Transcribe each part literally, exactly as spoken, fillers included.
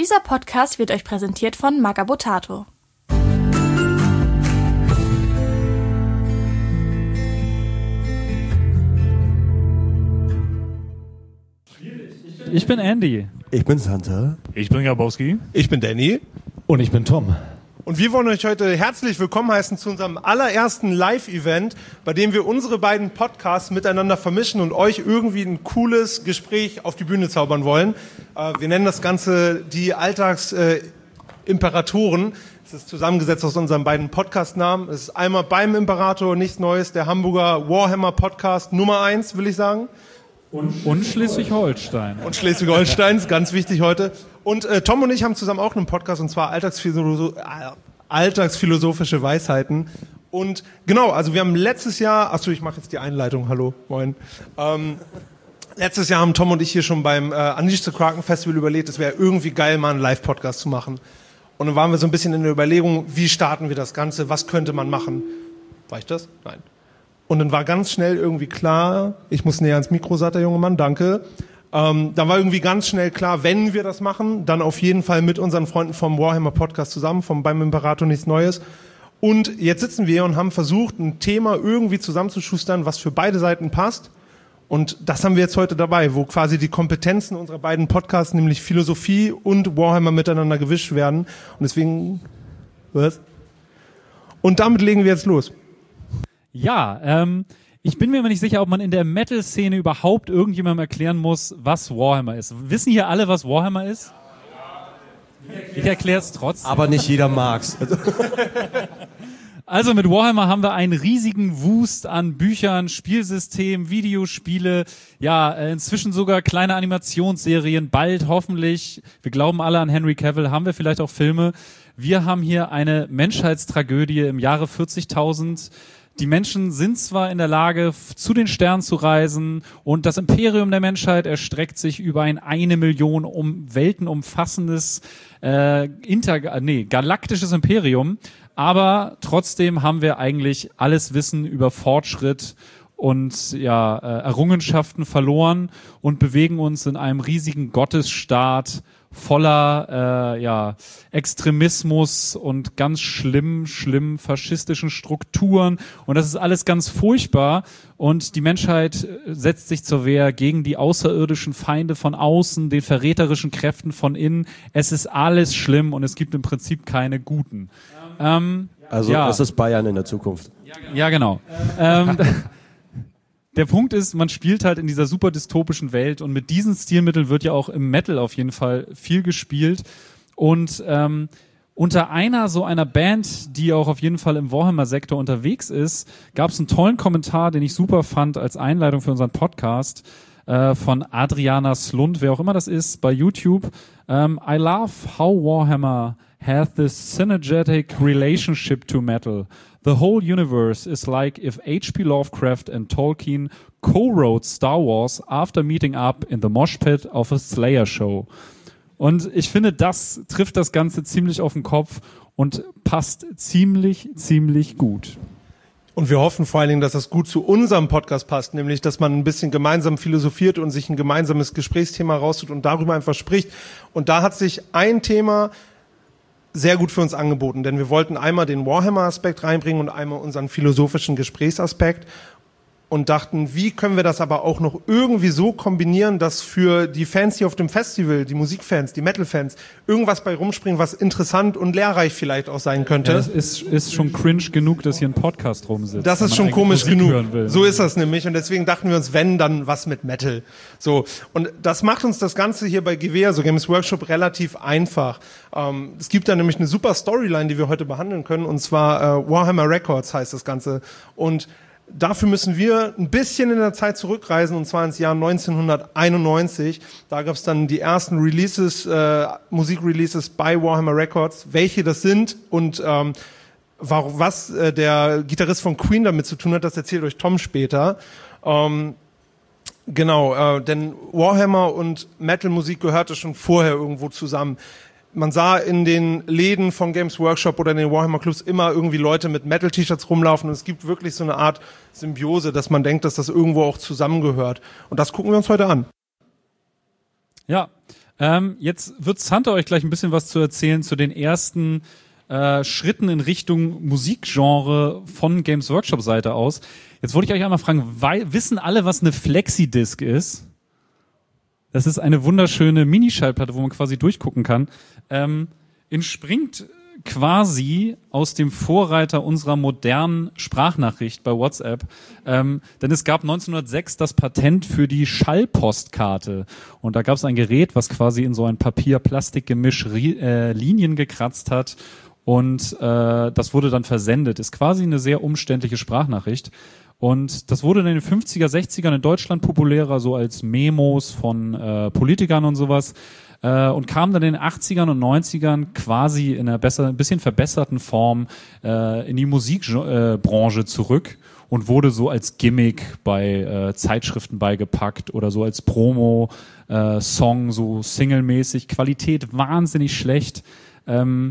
Dieser Podcast wird euch präsentiert von Magabotato. Ich bin Andy. Ich bin Santa. Ich bin Grabowski. Ich bin Danny. Und ich bin Tom. Und wir wollen euch heute herzlich willkommen heißen zu unserem allerersten Live-Event, bei dem wir unsere beiden Podcasts miteinander vermischen und euch irgendwie ein cooles Gespräch auf die Bühne zaubern wollen. Äh, wir nennen das Ganze die Alltagsimperatoren. Es ist zusammengesetzt aus unseren beiden Podcast-Namen. Es ist einmal beim Imperator, nichts Neues, der Hamburger Warhammer-Podcast Nummer eins, will ich sagen. Und, und Schleswig-Holstein. Und Schleswig-Holstein, ist ganz wichtig heute. Und äh, Tom und ich haben zusammen auch einen Podcast, und zwar Alltagsphilosoph- äh, Alltagsphilosophische Weisheiten. Und genau, also wir haben letztes Jahr, achso, ich mache jetzt die Einleitung, hallo, moin. Ähm, letztes Jahr haben Tom und ich hier schon beim äh, Unleash the Kraken Festival überlegt, es wäre irgendwie geil, mal einen Live-Podcast zu machen. Und dann waren wir so ein bisschen in der Überlegung, wie starten wir das Ganze, was könnte man machen? War ich das? Nein. Und dann war ganz schnell irgendwie klar, ich muss näher ans Mikro, sagt der junge Mann, danke. Ähm, da war irgendwie ganz schnell klar, wenn wir das machen, dann auf jeden Fall mit unseren Freunden vom Warhammer Podcast zusammen, vom Beim Imperator nichts Neues. Und jetzt sitzen wir und haben versucht, ein Thema irgendwie zusammenzuschustern, was für beide Seiten passt. Und das haben wir jetzt heute dabei, wo quasi die Kompetenzen unserer beiden Podcasts, nämlich Philosophie und Warhammer, miteinander gewischt werden. Und deswegen, was? Und damit legen wir jetzt los. Ja, ähm, ich bin mir immer nicht sicher, ob man in der Metal-Szene überhaupt irgendjemandem erklären muss, was Warhammer ist. Wissen hier alle, was Warhammer ist? Ich erkläre es trotzdem. Aber nicht jeder mag's. Also mit Warhammer haben wir einen riesigen Wust an Büchern, Spielsystemen, Videospiele, ja, inzwischen sogar kleine Animationsserien, bald hoffentlich, wir glauben alle an Henry Cavill, haben wir vielleicht auch Filme. Wir haben hier eine Menschheitstragödie im Jahre vierzigtausend. Die Menschen sind zwar in der Lage, zu den Sternen zu reisen, und das Imperium der Menschheit erstreckt sich über ein eine Million um Welten umfassendes äh, inter nee, galaktisches Imperium, aber trotzdem haben wir eigentlich alles Wissen über Fortschritt und ja äh, Errungenschaften verloren und bewegen uns in einem riesigen Gottesstaat voller äh, ja Extremismus und ganz schlimm, schlimm faschistischen Strukturen, und das ist alles ganz furchtbar, und die Menschheit setzt sich zur Wehr gegen die außerirdischen Feinde von außen, den verräterischen Kräften von innen. Es ist alles schlimm und es gibt im Prinzip keine Guten. Ähm, Also ja. das ist Bayern in der Zukunft. Ja, genau. ähm, Der Punkt ist, man spielt halt in dieser super dystopischen Welt, und mit diesen Stilmitteln wird ja auch im Metal auf jeden Fall viel gespielt. Und ähm, unter einer so einer Band, die auch auf jeden Fall im Warhammer-Sektor unterwegs ist, gab es einen tollen Kommentar, den ich super fand als Einleitung für unseren Podcast, äh, von Adriana Slund, wer auch immer das ist, bei YouTube. Ähm, I love how Warhammer hath this synergetic relationship to metal. The whole universe is like if H P Lovecraft and Tolkien co-wrote Star Wars after meeting up in the mosh pit of a Slayer show. Und ich finde, das trifft das Ganze ziemlich auf den Kopf und passt ziemlich, ziemlich gut. Und wir hoffen vor allen Dingen, dass das gut zu unserem Podcast passt, nämlich, dass man ein bisschen gemeinsam philosophiert und sich ein gemeinsames Gesprächsthema raustut und darüber einfach spricht. Und da hat sich ein Thema sehr gut für uns angeboten, denn wir wollten einmal den Warhammer-Aspekt reinbringen und einmal unseren philosophischen Gesprächsaspekt und dachten, wie können wir das aber auch noch irgendwie so kombinieren, dass für die Fans hier auf dem Festival, die Musikfans, die Metal-Fans, irgendwas bei rumspringen, was interessant und lehrreich vielleicht auch sein könnte. Ja, das ist, ist schon cringe genug, dass hier ein Podcast rumsitzt. Das ist schon komisch genug. So ist das nämlich, und deswegen dachten wir uns, wenn, dann was mit Metal. So, und das macht uns das Ganze hier bei G W, also Games Workshop, relativ einfach. Ähm, es gibt da nämlich eine super Storyline, die wir heute behandeln können, und zwar äh, Warhammer Records heißt das Ganze. Und dafür müssen wir ein bisschen in der Zeit zurückreisen, und zwar ins Jahr neunzehnhunderteinundneunzig. Da gab es dann die ersten Releases, äh, Musikreleases bei Warhammer Records. Welche das sind und ähm, warum, was äh, der Gitarrist von Queen damit zu tun hat, das erzählt euch Tom später. Ähm, genau, äh, denn Warhammer und Metal-Musik gehörte schon vorher irgendwo zusammen. Man sah in den Läden von Games Workshop oder in den Warhammer Clubs immer irgendwie Leute mit Metal-T-Shirts rumlaufen, und es gibt wirklich so eine Art Symbiose, dass man denkt, dass das irgendwo auch zusammengehört. Und das gucken wir uns heute an. Ja, Ähm, jetzt wird Santa euch gleich ein bisschen was zu erzählen zu den ersten äh, Schritten in Richtung Musikgenre von Games Workshop Seite aus. Jetzt wollte ich euch einmal fragen, wei- wissen alle, was eine Flexidisc ist? Das ist eine wunderschöne Minischallplatte, wo man quasi durchgucken kann. Ähm, entspringt quasi aus dem Vorreiter unserer modernen Sprachnachricht bei WhatsApp. Ähm, denn es gab neunzehnhundertsechs das Patent für die Schallpostkarte. Und da gab es ein Gerät, was quasi in so ein Papier-Plastik-Gemisch ri- äh, Linien gekratzt hat. Und äh, das wurde dann versendet. Ist quasi eine sehr umständliche Sprachnachricht. Und das wurde in den fünfziger, sechzigern in Deutschland populärer, so als Memos von äh, Politikern und sowas. Äh, und kam dann in den achtzigern und neunzigern quasi in einer besser, ein bisschen verbesserten Form äh, in die Musikbranche äh, zurück und wurde so als Gimmick bei äh, Zeitschriften beigepackt oder so als Promo-Song, äh, so singlemäßig. Qualität wahnsinnig schlecht. Ähm,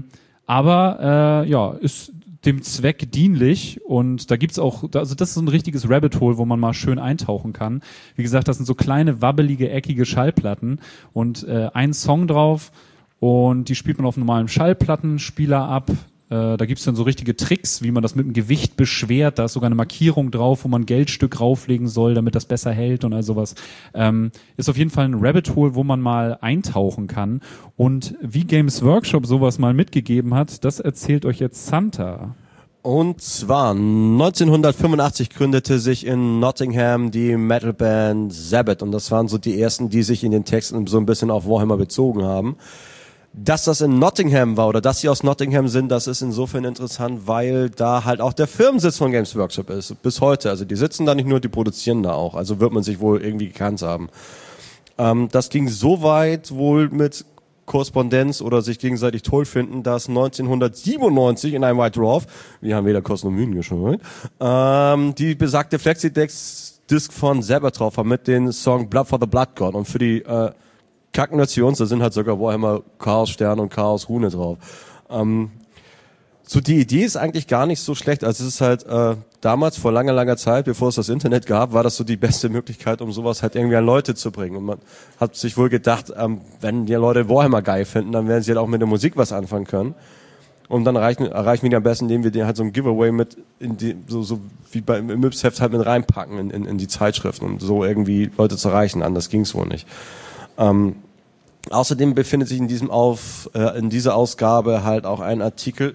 aber äh, ja, ist dem Zweck dienlich und da gibt's auch, also das ist so ein richtiges Rabbit Hole, wo man mal schön eintauchen kann. Wie gesagt, das sind so kleine, wabbelige, eckige Schallplatten und äh, ein Song drauf und die spielt man auf einem normalen Schallplattenspieler ab. Äh, da gibt's dann so richtige Tricks, wie man das mit dem Gewicht beschwert. Da ist sogar eine Markierung drauf, wo man ein Geldstück rauflegen soll, damit das besser hält und all sowas. Ähm, ist auf jeden Fall ein Rabbit Hole, wo man mal eintauchen kann. Und wie Games Workshop sowas mal mitgegeben hat, das erzählt euch jetzt Santa. Und zwar neunzehnhundertfünfundachtzig gründete sich in Nottingham die Metalband Sabbath und das waren so die ersten, die sich in den Texten so ein bisschen auf Warhammer bezogen haben. Dass das in Nottingham war oder dass sie aus Nottingham sind, das ist insofern interessant, weil da halt auch der Firmensitz von Games Workshop ist, bis heute. Also die sitzen da nicht nur, die produzieren da auch, also wird man sich wohl irgendwie gekannt haben. Ähm, das ging so weit wohl mit Korrespondenz oder sich gegenseitig toll finden, dass neunzehnhundertsiebenundneunzig in einem White Dwarf, wir haben weder Kosten noch Mühen gescheut, ähm, die besagte Flexi-Disc von Sabbath drauf war mit dem Song Blood for the Blood God und für die äh, Kacken-Nations, da sind halt sogar Warhammer Chaos Stern und Chaos Rune drauf. Ähm, so die Idee ist eigentlich gar nicht so schlecht, also es ist halt äh, damals vor langer, langer Zeit, bevor es das Internet gab, war das so die beste Möglichkeit, um sowas halt irgendwie an Leute zu bringen. Und man hat sich wohl gedacht, ähm, wenn die Leute Warhammer geil finden, dann werden sie halt auch mit der Musik was anfangen können. Und dann erreichen, erreichen wir die am besten, indem wir den halt so ein Giveaway mit, in die, so, so wie beim im Yps-Heft halt mit reinpacken in, in, in die Zeitschriften, um so irgendwie Leute zu erreichen. Anders ging's wohl nicht. Ähm, außerdem befindet sich in diesem auf, äh, in dieser Ausgabe halt auch ein Artikel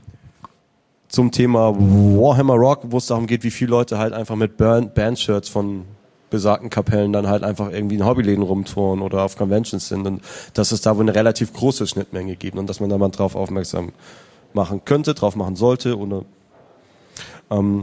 zum Thema Warhammer Rock, wo es darum geht, wie viele Leute halt einfach mit Bandshirts von besagten Kapellen dann halt einfach irgendwie in Hobbyläden rumtouren oder auf Conventions sind und dass es da wohl eine relativ große Schnittmenge gibt und dass man da mal drauf aufmerksam machen könnte, drauf machen sollte oder ähm,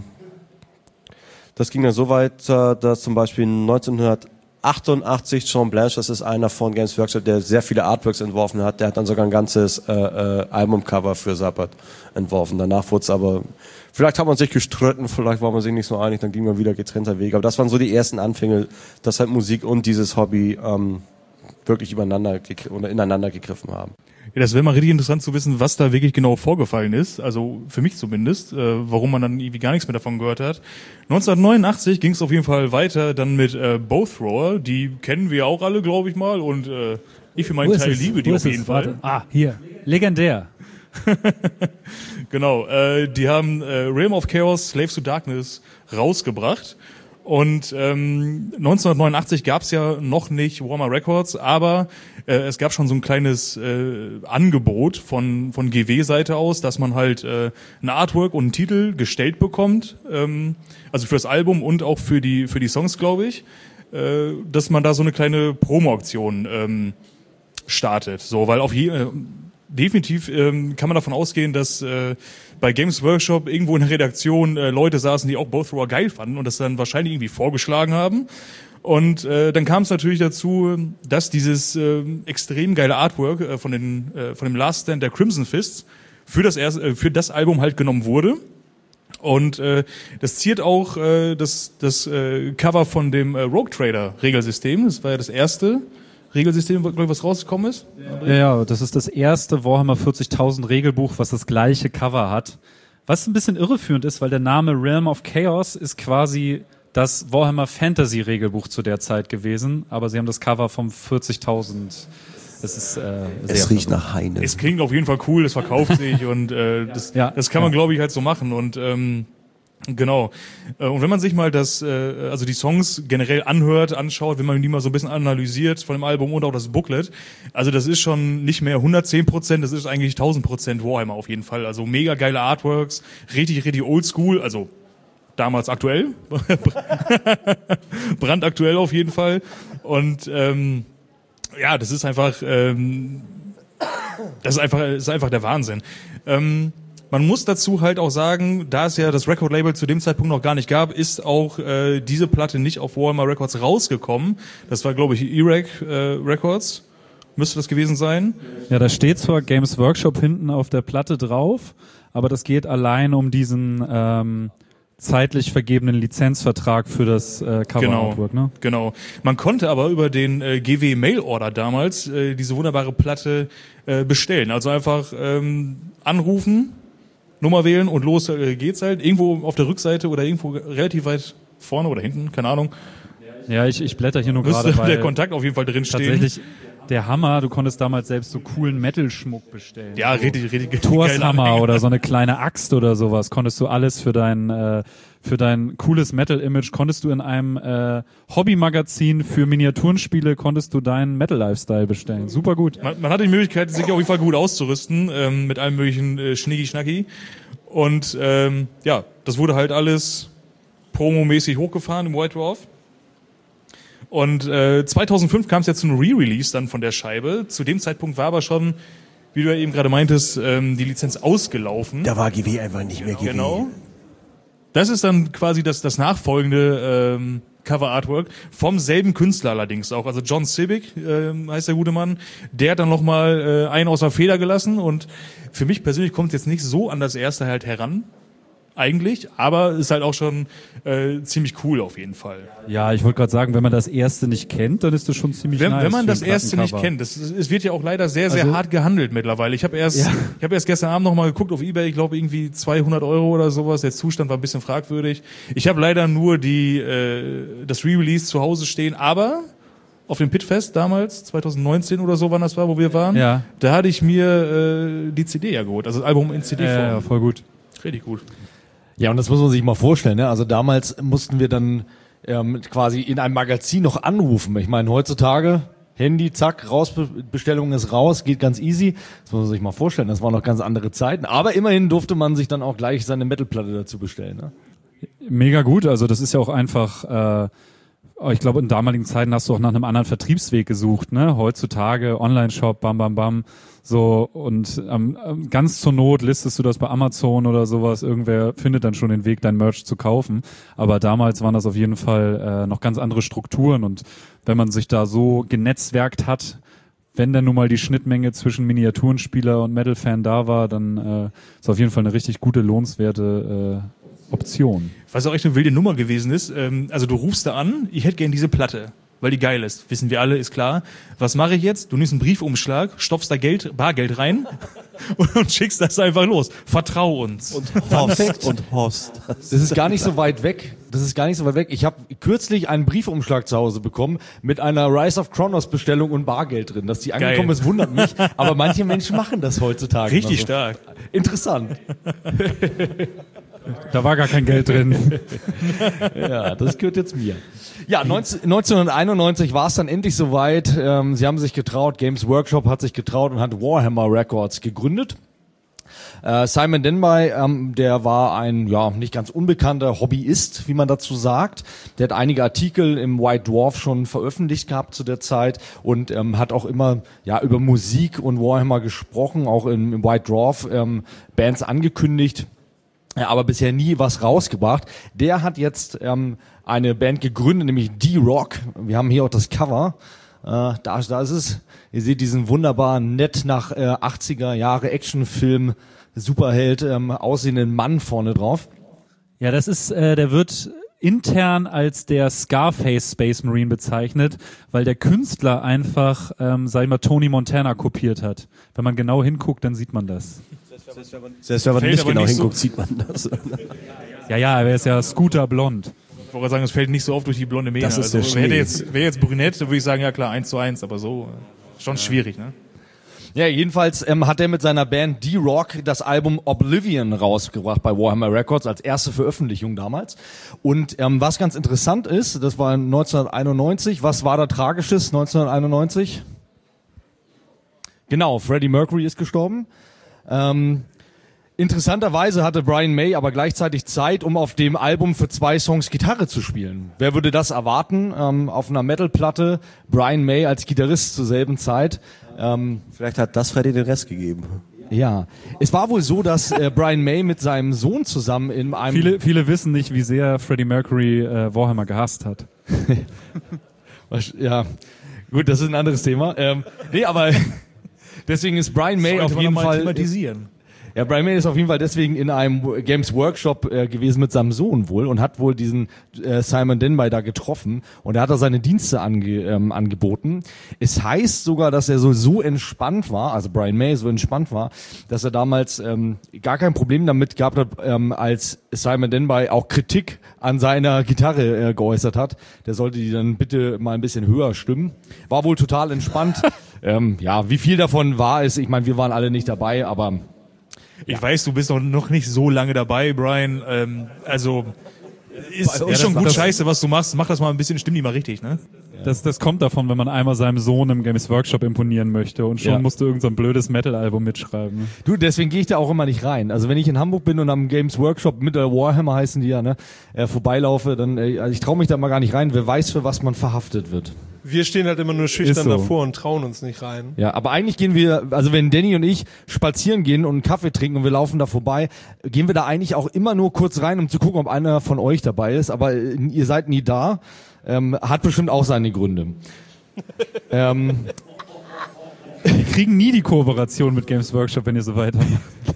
das ging dann so weit, äh, dass zum Beispiel neunzehnhundertachtundachtzig John Blanche, das ist einer von Games Workshop, der sehr viele Artworks entworfen hat, der hat dann sogar ein ganzes äh, äh, Albumcover für Sabbath entworfen. Danach wurde es aber, vielleicht hat man sich gestritten, vielleicht war man sich nicht so einig, dann ging man wieder getrennter Wege. Aber das waren so die ersten Anfänge, dass halt Musik und dieses Hobby ähm, wirklich übereinander gegr- oder ineinander gegriffen haben. Ja, das wäre mal richtig interessant zu wissen, was da wirklich genau vorgefallen ist. Also für mich zumindest, äh, warum man dann irgendwie gar nichts mehr davon gehört hat. neunzehnhundertneunundachtzig ging es auf jeden Fall weiter, dann mit äh, Bowthrower. Die kennen wir auch alle, glaube ich mal. Und äh, ich für meinen Teil liebe die auf jeden Fall. Ah, hier. Legendär. Genau, äh, die haben äh, Realm of Chaos, Slaves to Darkness rausgebracht. Und ähm, neunzehnhundertneunundachtzig gab es ja noch nicht Warhammer Records, aber äh, es gab schon so ein kleines äh, Angebot von von G W-Seite aus, dass man halt äh, ein Artwork und einen Titel gestellt bekommt, ähm, also für das Album und auch für die für die Songs, glaube ich, äh, dass man da so eine kleine Promo-Aktion ähm, startet. So, weil auf je, äh, definitiv ähm, kann man davon ausgehen, dass äh, bei Games Workshop irgendwo in der Redaktion äh, Leute saßen, die auch Bowthrower geil fanden und das dann wahrscheinlich irgendwie vorgeschlagen haben. Und äh, dann kam es natürlich dazu, dass dieses äh, extrem geile Artwork äh, von den äh, von dem Last Stand der Crimson Fists für das erste, äh, für das Album halt genommen wurde. Und äh, das ziert auch äh, das das äh, Cover von dem äh, Rogue Trader Regelsystem. Das war ja das erste Regelsystem, glaube ich, was rausgekommen ist. Ja, ja, das ist das erste Warhammer vierzigtausend Regelbuch, was das gleiche Cover hat. Was ein bisschen irreführend ist, weil der Name Realm of Chaos ist quasi das Warhammer Fantasy Regelbuch zu der Zeit gewesen, aber sie haben das Cover vom vierzigtausend Es ist, äh, sehr Es riecht nach Heine. Es klingt auf jeden Fall cool, es verkauft sich und äh, das, Ja, das kann man, ja. glaube ich, halt so machen. Und ähm, genau. Äh, Und wenn man sich mal das, äh, also die Songs generell anhört, anschaut, wenn man die mal so ein bisschen analysiert von dem Album und auch das Booklet, also das ist schon nicht mehr hundertzehn Prozent, das ist eigentlich tausend Prozent Warhammer auf jeden Fall. Also mega geile Artworks, richtig, richtig oldschool, also damals aktuell, brandaktuell auf jeden Fall. Und ähm, ja, das ist einfach, ähm, das ist einfach, das ist einfach der Wahnsinn. Ähm, man muss dazu halt auch sagen, da es ja das Record-Label zu dem Zeitpunkt noch gar nicht gab, ist auch äh, diese Platte nicht auf Warhammer Records rausgekommen. Das war, glaube ich, E-Rec äh, Records. Müsste das gewesen sein. Ja, da steht zwar Games Workshop hinten auf der Platte drauf, aber das geht allein um diesen ähm, zeitlich vergebenen Lizenzvertrag für das äh, Cover-Artwork, Genau, ne? genau. Man konnte aber über den äh, G W Mail-Order damals äh, diese wunderbare Platte äh, bestellen. Also einfach ähm, anrufen, Nummer wählen und los äh, geht's halt. Irgendwo auf der Rückseite oder irgendwo relativ weit vorne oder hinten, keine Ahnung, Ja, ich, ich blätter hier nur müsste gerade, weil der Kontakt auf jeden Fall drin stehen. tatsächlich der Hammer, du konntest damals selbst so coolen Metal-Schmuck bestellen. Ja, so richtig, richtig geile Torshammer Anhänger. oder so eine kleine Axt oder sowas, konntest du alles für dein äh, für dein cooles Metal-Image, konntest du in einem äh, Hobby-Magazin für Miniaturenspiele, konntest du deinen Metal-Lifestyle bestellen. Super gut. Man, man hatte die Möglichkeit, sich auf jeden Fall gut auszurüsten, ähm, mit allem möglichen äh, Schnicki-Schnacki. Und ähm, ja, das wurde halt alles promomäßig hochgefahren im White Dwarf. Und äh, zweitausendfünf kam es ja zu einem Re-Release dann von der Scheibe. Zu dem Zeitpunkt war aber schon, wie du ja eben gerade meintest, ähm, die Lizenz ausgelaufen. Da war G W einfach nicht mehr G W. Genau. Das ist dann quasi das, das nachfolgende ähm, Cover-Artwork vom selben Künstler allerdings auch. Also John Sibbick ähm, heißt der gute Mann. Der hat dann nochmal äh, einen aus der Feder gelassen und für mich persönlich kommt es jetzt nicht so an das erste halt heran. Eigentlich, aber ist halt auch schon äh, ziemlich cool auf jeden Fall. Ja, ich wollte gerade sagen, wenn man das erste nicht kennt, dann ist das schon ziemlich Wenn, nice. wenn man für das ein erste nicht Plattencover. kennt, das, es wird ja auch leider sehr, sehr Also- hart gehandelt mittlerweile. Ich habe erst, Ja. ich habe erst gestern Abend nochmal geguckt auf eBay, ich glaube irgendwie zweihundert Euro oder sowas. Der Zustand war ein bisschen fragwürdig. Ich habe leider nur die äh, das Re-Release zu Hause stehen, aber auf dem Pitfest damals, zwanzig neunzehn oder so, wann das war, wo wir waren, Ja. da hatte ich mir äh, die C D ja geholt, also das Album in C D-Form. Ja, ja, voll gut. Richtig gut. Ja, und das muss man sich mal vorstellen, ne? Also damals mussten wir dann ähm, quasi in einem Magazin noch anrufen. Ich meine, heutzutage Handy, zack, raus, Bestellung ist raus, geht ganz easy. Das muss man sich mal vorstellen, das waren noch ganz andere Zeiten. Aber immerhin durfte man sich dann auch gleich seine Metalplatte dazu bestellen, ne? Mega gut, also das ist ja auch einfach, äh, ich glaube in damaligen Zeiten hast du auch nach einem anderen Vertriebsweg gesucht, ne? Heutzutage Online-Shop, bam, bam, bam, so und ähm, ähm, ganz zur Not listest du das bei Amazon oder sowas, irgendwer findet dann schon den Weg, dein Merch zu kaufen, aber damals waren das auf jeden Fall äh, noch ganz andere Strukturen und wenn man sich da so genetzwerkt hat, wenn dann nun mal die Schnittmenge zwischen Miniaturenspieler und Metal-Fan da war, dann äh, ist auf jeden Fall eine richtig gute, lohnenswerte äh, Option. Was auch echt eine wilde Nummer gewesen ist, ähm, also du rufst da an, ich hätte gern diese Platte, weil die geil ist. Wissen wir alle, ist klar. Was mache ich jetzt? Du nimmst einen Briefumschlag, stopfst da Geld, Bargeld rein und, und schickst das einfach los. Vertrau uns. Und Horst und Horst. Das ist gar nicht so weit weg. Das ist gar nicht so weit weg. Ich habe kürzlich einen Briefumschlag zu Hause bekommen mit einer Rise of Kronos Bestellung und Bargeld drin. Dass die angekommen ist, wundert mich. Aber manche Menschen machen das heutzutage. Richtig Also, stark. interessant. Da war gar kein Geld drin. Ja, das gehört jetzt mir. Ja, neunzehnhunderteinundneunzig war es dann endlich soweit. Ähm, sie haben sich getraut, Games Workshop hat sich getraut und hat Warhammer Records gegründet. Äh, Simon Denby, ähm, der war ein ja nicht ganz unbekannter Hobbyist, wie man dazu sagt. Der hat einige Artikel im White Dwarf schon veröffentlicht gehabt zu der Zeit und ähm, hat auch immer ja über Musik und Warhammer gesprochen, auch im, im White Dwarf ähm, Bands angekündigt. Ja, aber bisher nie was rausgebracht. Der hat jetzt ähm, eine Band gegründet, nämlich D-Rock. Wir haben hier auch das Cover. Äh, da, da ist es. Ihr seht diesen wunderbaren, nett nach äh, achtziger Jahre Actionfilm Superheld ähm, aussehenden Mann vorne drauf. Ja, das ist, äh, der wird intern als der Scarface Space Marine bezeichnet, weil der Künstler einfach, ähm, sag ich mal, Tony Montana kopiert hat. Wenn man genau hinguckt, dann sieht man das. Selbst wenn man Fällt nicht aber genau nicht so- hinguckt, sieht man das. Ja, ja, er ist ja Scooter blond. Ich wollte sagen, es fällt nicht so oft durch die blonde Mähne. Das ist also, der wäre Schnee. jetzt, wäre jetzt brünett, dann würde ich sagen, ja klar, eins zu eins, aber so. Schon schwierig, ne? Ja, jedenfalls ähm, hat er mit seiner Band D-Rock das Album Oblivion rausgebracht bei Warhammer Records als erste Veröffentlichung damals. Und ähm, was ganz interessant ist, das war neunzehnhunderteinundneunzig. Was war da Tragisches neunzehnhunderteinundneunzig? Genau, Freddie Mercury ist gestorben. Ähm, interessanterweise hatte Brian May aber gleichzeitig Zeit, um auf dem Album für zwei Songs Gitarre zu spielen. Wer würde das erwarten? Ähm, auf einer Metal-Platte Brian May als Gitarrist zur selben Zeit. Ähm, Vielleicht hat das Freddie den Rest gegeben. Ja, es war wohl so, dass äh, Brian May mit seinem Sohn zusammen in einem... Viele, viele wissen nicht, wie sehr Freddie Mercury äh, Warhammer gehasst hat. Ja, gut, das ist ein anderes Thema. Ähm, nee, aber deswegen ist Brian May Sollte auf man jeden mal Fall... thematisieren. Ja, Brian May ist auf jeden Fall deswegen in einem Games Workshop äh, gewesen mit seinem Sohn wohl und hat wohl diesen äh, Simon Denby da getroffen und er hat da seine Dienste ange, ähm, angeboten. Es heißt sogar, dass er so so entspannt war, also Brian May so entspannt war, dass er damals ähm, gar kein Problem damit gehabt hat, ähm, als Simon Denby auch Kritik an seiner Gitarre äh, geäußert hat. Der sollte die dann bitte mal ein bisschen höher stimmen. War wohl total entspannt. ähm, ja, wie viel davon wahr ist, ich meine, wir waren alle nicht dabei, aber... Ich weiß, du bist noch, noch nicht so lange dabei, Brian. Ähm, also ist, Ja, ist schon das- gut das- scheiße, was du machst. Mach das mal ein bisschen, stimm die mal richtig, ne? Das, das kommt davon, wenn man einmal seinem Sohn im Games Workshop imponieren möchte und schon Ja. musste irgend so ein blödes Metal-Album mitschreiben. Du, deswegen gehe ich da auch immer nicht rein. Also wenn ich in Hamburg bin und am Games Workshop mit der Warhammer heißen die ja, ne, äh, vorbeilaufe, dann, äh, also ich traue mich da mal gar nicht rein. Wer weiß, für was man verhaftet wird. Wir stehen halt immer nur schüchtern Ist so. davor und trauen uns nicht rein. Ja, aber eigentlich gehen wir, also wenn Danny und ich spazieren gehen und einen Kaffee trinken und wir laufen da vorbei, gehen wir da eigentlich auch immer nur kurz rein, um zu gucken, ob einer von euch dabei ist. Aber äh, ihr seid nie da. Ähm, hat bestimmt auch seine Gründe. ähm, Die kriegen nie die Kooperation mit Games Workshop, wenn ihr so weitermacht.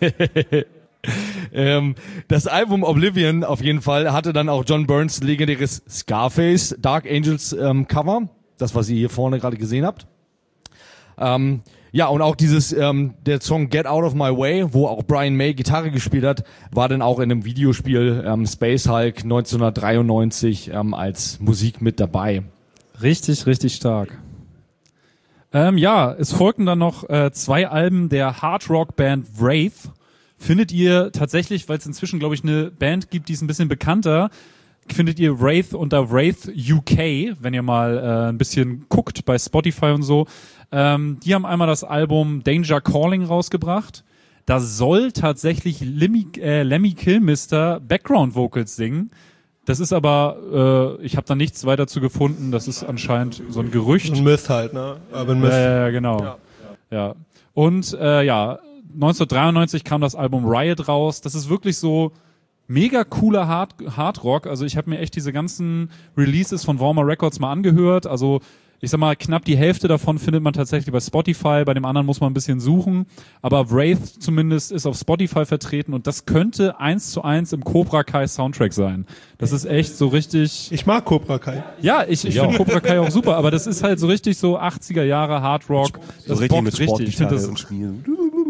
Ähm, das Album Oblivion auf jeden Fall hatte dann auch John Burns legendäres Scarface Dark Angels ähm, Cover, das was ihr hier vorne gerade gesehen habt. Ähm, ja, und auch dieses ähm, der Song Get Out of My Way, wo auch Brian May Gitarre gespielt hat, war dann auch in einem Videospiel ähm, Space Hulk neunzehnhundertdreiundneunzig ähm, als Musik mit dabei. Richtig, richtig stark. Ähm, ja, es folgten dann noch äh, zwei Alben der Hard-Rock-Band Wraith. Findet ihr tatsächlich, weil es inzwischen, glaube ich, eine Band gibt, die ist ein bisschen bekannter, findet ihr Wraith unter Wraith U K, wenn ihr mal äh, ein bisschen guckt bei Spotify und so. Ähm, die haben einmal das Album Danger Calling rausgebracht. Da soll tatsächlich Lemmy, äh, Lemmy Kilmister Background Vocals singen. Das ist aber, äh, ich habe da nichts weiter zu gefunden. Das ist anscheinend so ein Gerücht. Ein Myth halt, ne? Urban Myth. Ja, ja, ja, genau. Ja. Ja. Und äh, ja, neunzehnhundertdreiundneunzig kam das Album Riot raus. Das ist wirklich so mega cooler Hard, Hard Rock. Also ich habe mir echt diese ganzen Releases von Warhammer Records mal angehört. Also ich sag mal, knapp die Hälfte davon findet man tatsächlich bei Spotify. Bei dem anderen muss man ein bisschen suchen. Aber Wraith zumindest ist auf Spotify vertreten und das könnte eins zu eins im Cobra Kai Soundtrack sein. Das ist echt so richtig... Ich mag Cobra Kai. Ja, ich, ich finde Cobra Kai auch super, aber das ist halt so richtig so achtziger Jahre Hard Rock. So Das richtig bockt mit richtig. Ich finde Sportgitarre das, und Spielen.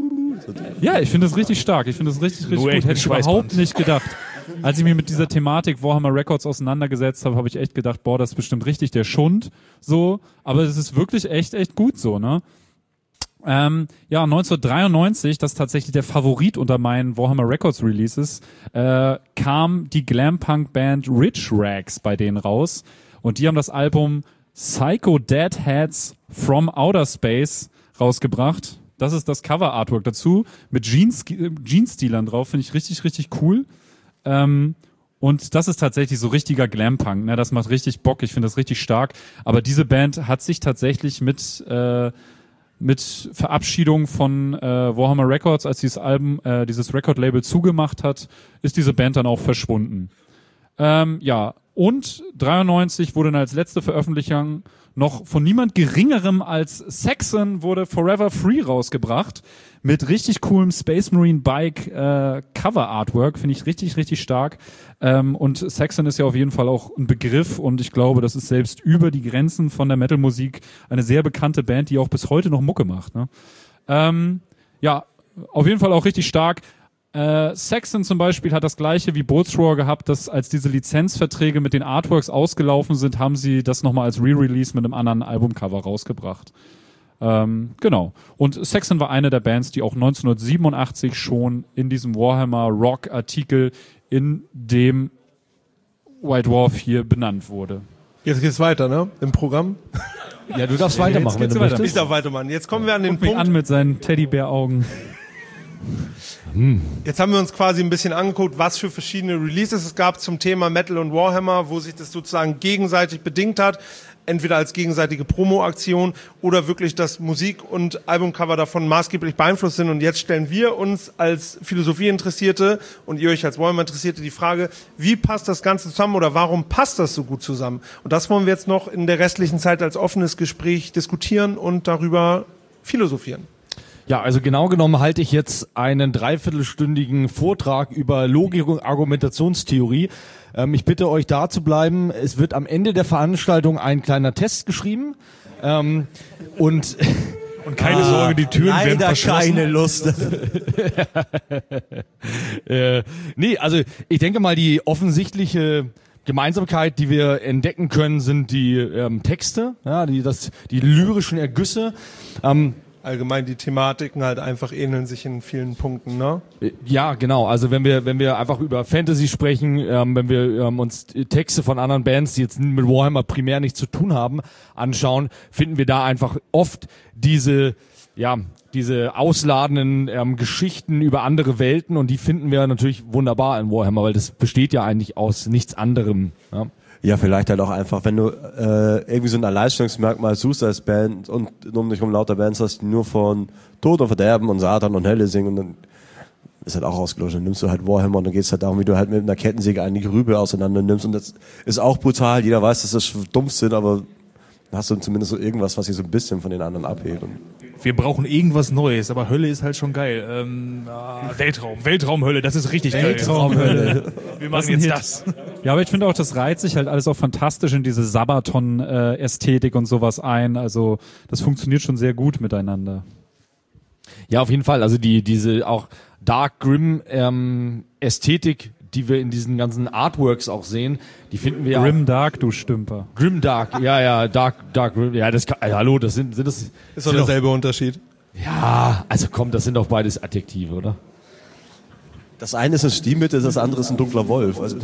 ja, ich finde das richtig stark. Ich finde das richtig, richtig Nur gut. echt Hätte mit ich überhaupt Schweißband. nicht gedacht. Als ich mich mit dieser Thematik Warhammer Records auseinandergesetzt habe, habe ich echt gedacht, boah, das ist bestimmt richtig der Schund. So, aber es ist wirklich echt, echt gut so, ne? Ähm, ja, neunzehnhundertdreiundneunzig, das ist tatsächlich der Favorit unter meinen Warhammer Records Releases, äh, kam die Glam-Punk-Band Rich Rags bei denen raus. Und die haben das Album Psycho Deadheads from Outer Space rausgebracht. Das ist das Cover-Artwork dazu, mit Jeans, Jeans-Stilern drauf, finde ich richtig, richtig cool. Ähm, und das ist tatsächlich so richtiger Glam-Punk, ne? Das macht richtig Bock, ich finde das richtig stark. Aber diese Band hat sich tatsächlich mit äh, mit Verabschiedung von äh, Warhammer Records, als dieses Album, äh, dieses Record-Label zugemacht hat, ist diese Band dann auch verschwunden. Ähm, ja, und dreiundneunzig wurde dann als letzte Veröffentlichung noch von niemand Geringerem als Saxon wurde Forever Free rausgebracht. Mit richtig coolem Space Marine Bike äh, Cover Artwork. Finde ich richtig, richtig stark. Ähm, und Saxon ist ja auf jeden Fall auch ein Begriff und ich glaube, das ist selbst über die Grenzen von der Metal-Musik eine sehr bekannte Band, die auch bis heute noch Mucke macht. Ne? Ähm, ja, auf jeden Fall auch richtig stark. Äh, Saxon zum Beispiel hat das gleiche wie Bullthrower gehabt, dass als diese Lizenzverträge mit den Artworks ausgelaufen sind, haben sie das nochmal als Re-Release mit einem anderen Albumcover rausgebracht. Ähm, genau. Und Saxon war eine der Bands, die auch neunzehnhundertsiebenundachtzig schon in diesem Warhammer Rock Artikel in dem White Dwarf hier benannt wurde. Jetzt geht's weiter, ne? Im Programm. Ja, du darfst weitermachen, wenn du weiter. Ich möchtest. darf weitermachen. Jetzt kommen wir an den Guck mich Punkt. an mit seinen Teddybär-Augen. Jetzt haben wir uns quasi ein bisschen angeguckt, was für verschiedene Releases es gab zum Thema Metal und Warhammer, wo sich das sozusagen gegenseitig bedingt hat. Entweder als gegenseitige Promo-Aktion oder wirklich, dass Musik und Albumcover davon maßgeblich beeinflusst sind. Und jetzt stellen wir uns als Philosophie-Interessierte und ihr euch als Warhammer-Interessierte die Frage, wie passt das Ganze zusammen oder warum passt das so gut zusammen? Und das wollen wir jetzt noch in der restlichen Zeit als offenes Gespräch diskutieren und darüber philosophieren. Ja, also genau genommen halte ich jetzt einen dreiviertelstündigen Vortrag über Logik und Argumentationstheorie. Ähm, ich bitte euch da zu bleiben. Es wird am Ende der Veranstaltung ein kleiner Test geschrieben. Ähm, und Und keine Sorge, die Türen werden Leider verschlossen. keine Lust. äh, nee, also ich denke mal, die offensichtliche Gemeinsamkeit, die wir entdecken können, sind die ähm, Texte, ja, die, das, die lyrischen Ergüsse. Ähm, Allgemein die Thematiken halt einfach ähneln sich in vielen Punkten, ne? Ja, genau. Also wenn wir wenn wir einfach über Fantasy sprechen, ähm, wenn wir ähm, uns Texte von anderen Bands, die jetzt mit Warhammer primär nichts zu tun haben, anschauen, finden wir da einfach oft diese ja diese ausladenden ähm, Geschichten über andere Welten, und die finden wir natürlich wunderbar in Warhammer, weil das besteht ja eigentlich aus nichts anderem. Ja. Ja, vielleicht halt auch einfach, wenn du äh, irgendwie so ein Alleinstellungsmerkmal suchst als Band und um dich rum lauter Bands hast, die nur von Tod und Verderben und Satan und Hölle singen, und dann ist halt auch ausgelöscht. Dann nimmst du halt Warhammer und dann geht's halt darum, wie du halt mit einer Kettensäge eine Grübe auseinander nimmst, und das ist auch brutal. Jeder weiß, dass das Dumpfsinn, aber dann hast du zumindest so irgendwas, was sich so ein bisschen von den anderen abhebt. Und Wir brauchen irgendwas Neues, aber Hölle ist halt schon geil. Ähm, ah, Weltraum, Weltraumhölle, das ist richtig Weltraumhölle. geil. Wir machen jetzt das. Ja, aber ich finde auch, das reiht sich halt alles auch fantastisch in diese Sabaton-Ästhetik und sowas ein. Also das funktioniert schon sehr gut miteinander. Ja, auf jeden Fall. Also die diese auch Dark Grim ähm, Ästhetik, die wir in diesen ganzen Artworks auch sehen, die finden wir Grim Dark, du Stümper. Grim Dark, ja, ja, Dark, Dark Grim, ja, das kann, äh, hallo, das sind, sind das, Ist doch sind derselbe Unterschied. ja, also komm, das sind doch beides Adjektive, oder? das eine ist ein Stilmittel, das andere ist ein dunkler Wolf. Also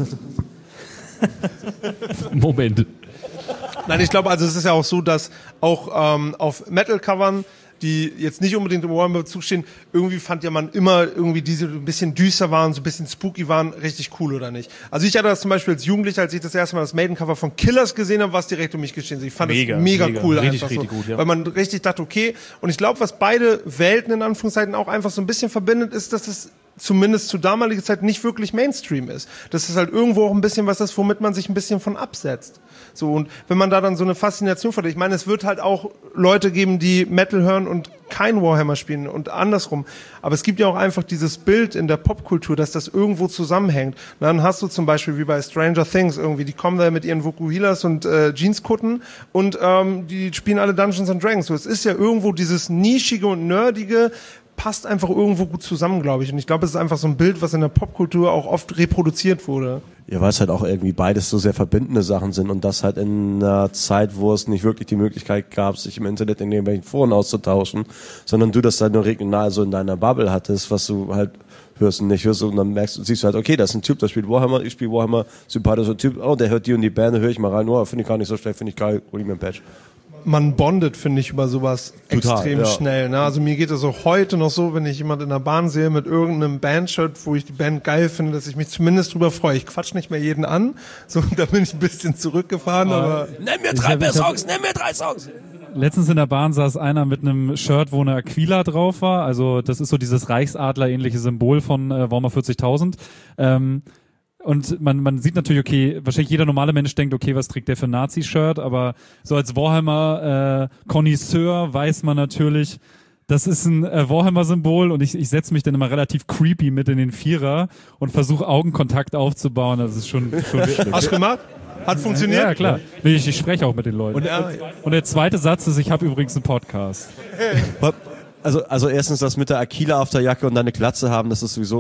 Moment. Nein, ich glaube, also es ist ja auch so, dass auch ähm, auf Metal-Covern, die jetzt nicht unbedingt im Warhammer-Bezug stehen, irgendwie fand ja man immer irgendwie diese ein bisschen düster waren, so ein bisschen spooky waren, richtig cool, oder nicht? Also ich hatte das zum Beispiel als Jugendlicher, als ich das erste Mal das Maiden-Cover von Killers gesehen habe, was direkt um mich geschehen ist. Ich fand Mega, das mega, mega. cool. Richtig, einfach richtig so, gut, ja. Weil man richtig dachte, okay. Und ich glaube, was beide Welten in Anführungszeichen auch einfach so ein bisschen verbindet, ist, dass es zumindest zu damaliger Zeit nicht wirklich Mainstream ist. Das ist halt irgendwo auch ein bisschen was ist, womit man sich ein bisschen von absetzt. So, und wenn man da dann so eine Faszination verliert, ich meine, es wird halt auch Leute geben, die Metal hören und kein Warhammer spielen und andersrum. Aber es gibt ja auch einfach dieses Bild in der Popkultur, dass das irgendwo zusammenhängt. Und dann hast du zum Beispiel wie bei Stranger Things irgendwie, die kommen da mit ihren Vokuhilas und äh, Jeanskutten und ähm, die spielen alle Dungeons and Dragons. So, es ist ja irgendwo dieses nischige und nerdige, passt einfach irgendwo gut zusammen, glaube ich. Und ich glaube, es ist einfach so ein Bild, was in der Popkultur auch oft reproduziert wurde. ja, weil es halt auch irgendwie beides so sehr verbindende Sachen sind, und das halt in einer Zeit, wo es nicht wirklich die Möglichkeit gab, sich im Internet in irgendwelchen Foren auszutauschen, sondern du das dann nur regional so in deiner Bubble hattest, was du halt hörst und nicht hörst, und dann merkst du, siehst du halt, okay, das ist ein Typ, der spielt Warhammer, ich spiele Warhammer, sympathischer Typ, oh, der hört die und die Band, höre ich mal rein, oh, finde ich gar nicht so schlecht, finde ich geil, hol ich mir ein Patch. Man bondet, finde ich, über sowas Total, extrem ja. schnell. Ne? Also mir geht es auch heute noch so, wenn ich jemand in der Bahn sehe mit irgendeinem Bandshirt, wo ich die Band geil finde, dass ich mich zumindest drüber freue. Ich quatsch nicht mehr jeden an, so, da bin ich ein bisschen zurückgefahren, aber Nenn mir drei drei hab- ich hab- Songs, nenn mir drei Songs! Letztens in der Bahn saß einer mit einem Shirt, wo eine Aquila drauf war. Also das ist so dieses Reichsadler-ähnliche Symbol von äh, Warhammer vierzigtausend. Ähm, und man, man sieht natürlich, okay, wahrscheinlich jeder normale Mensch denkt, okay, was trägt der für ein Nazi-Shirt? Aber so als Warhammer-Connoisseur äh, weiß man natürlich, das ist ein äh, Warhammer-Symbol, und ich, ich setze mich dann immer relativ creepy mit in den Vierer und versuche Augenkontakt aufzubauen. Das ist schon, schon wichtig. hast du gemacht? Hat funktioniert? Ja, klar. Nee, ich, ich spreche auch mit den Leuten. Und, Ja. und der zweite Satz ist, ich habe übrigens einen Podcast. Also, also erstens das mit der Aquila auf der Jacke und deine Glatze haben, das ist sowieso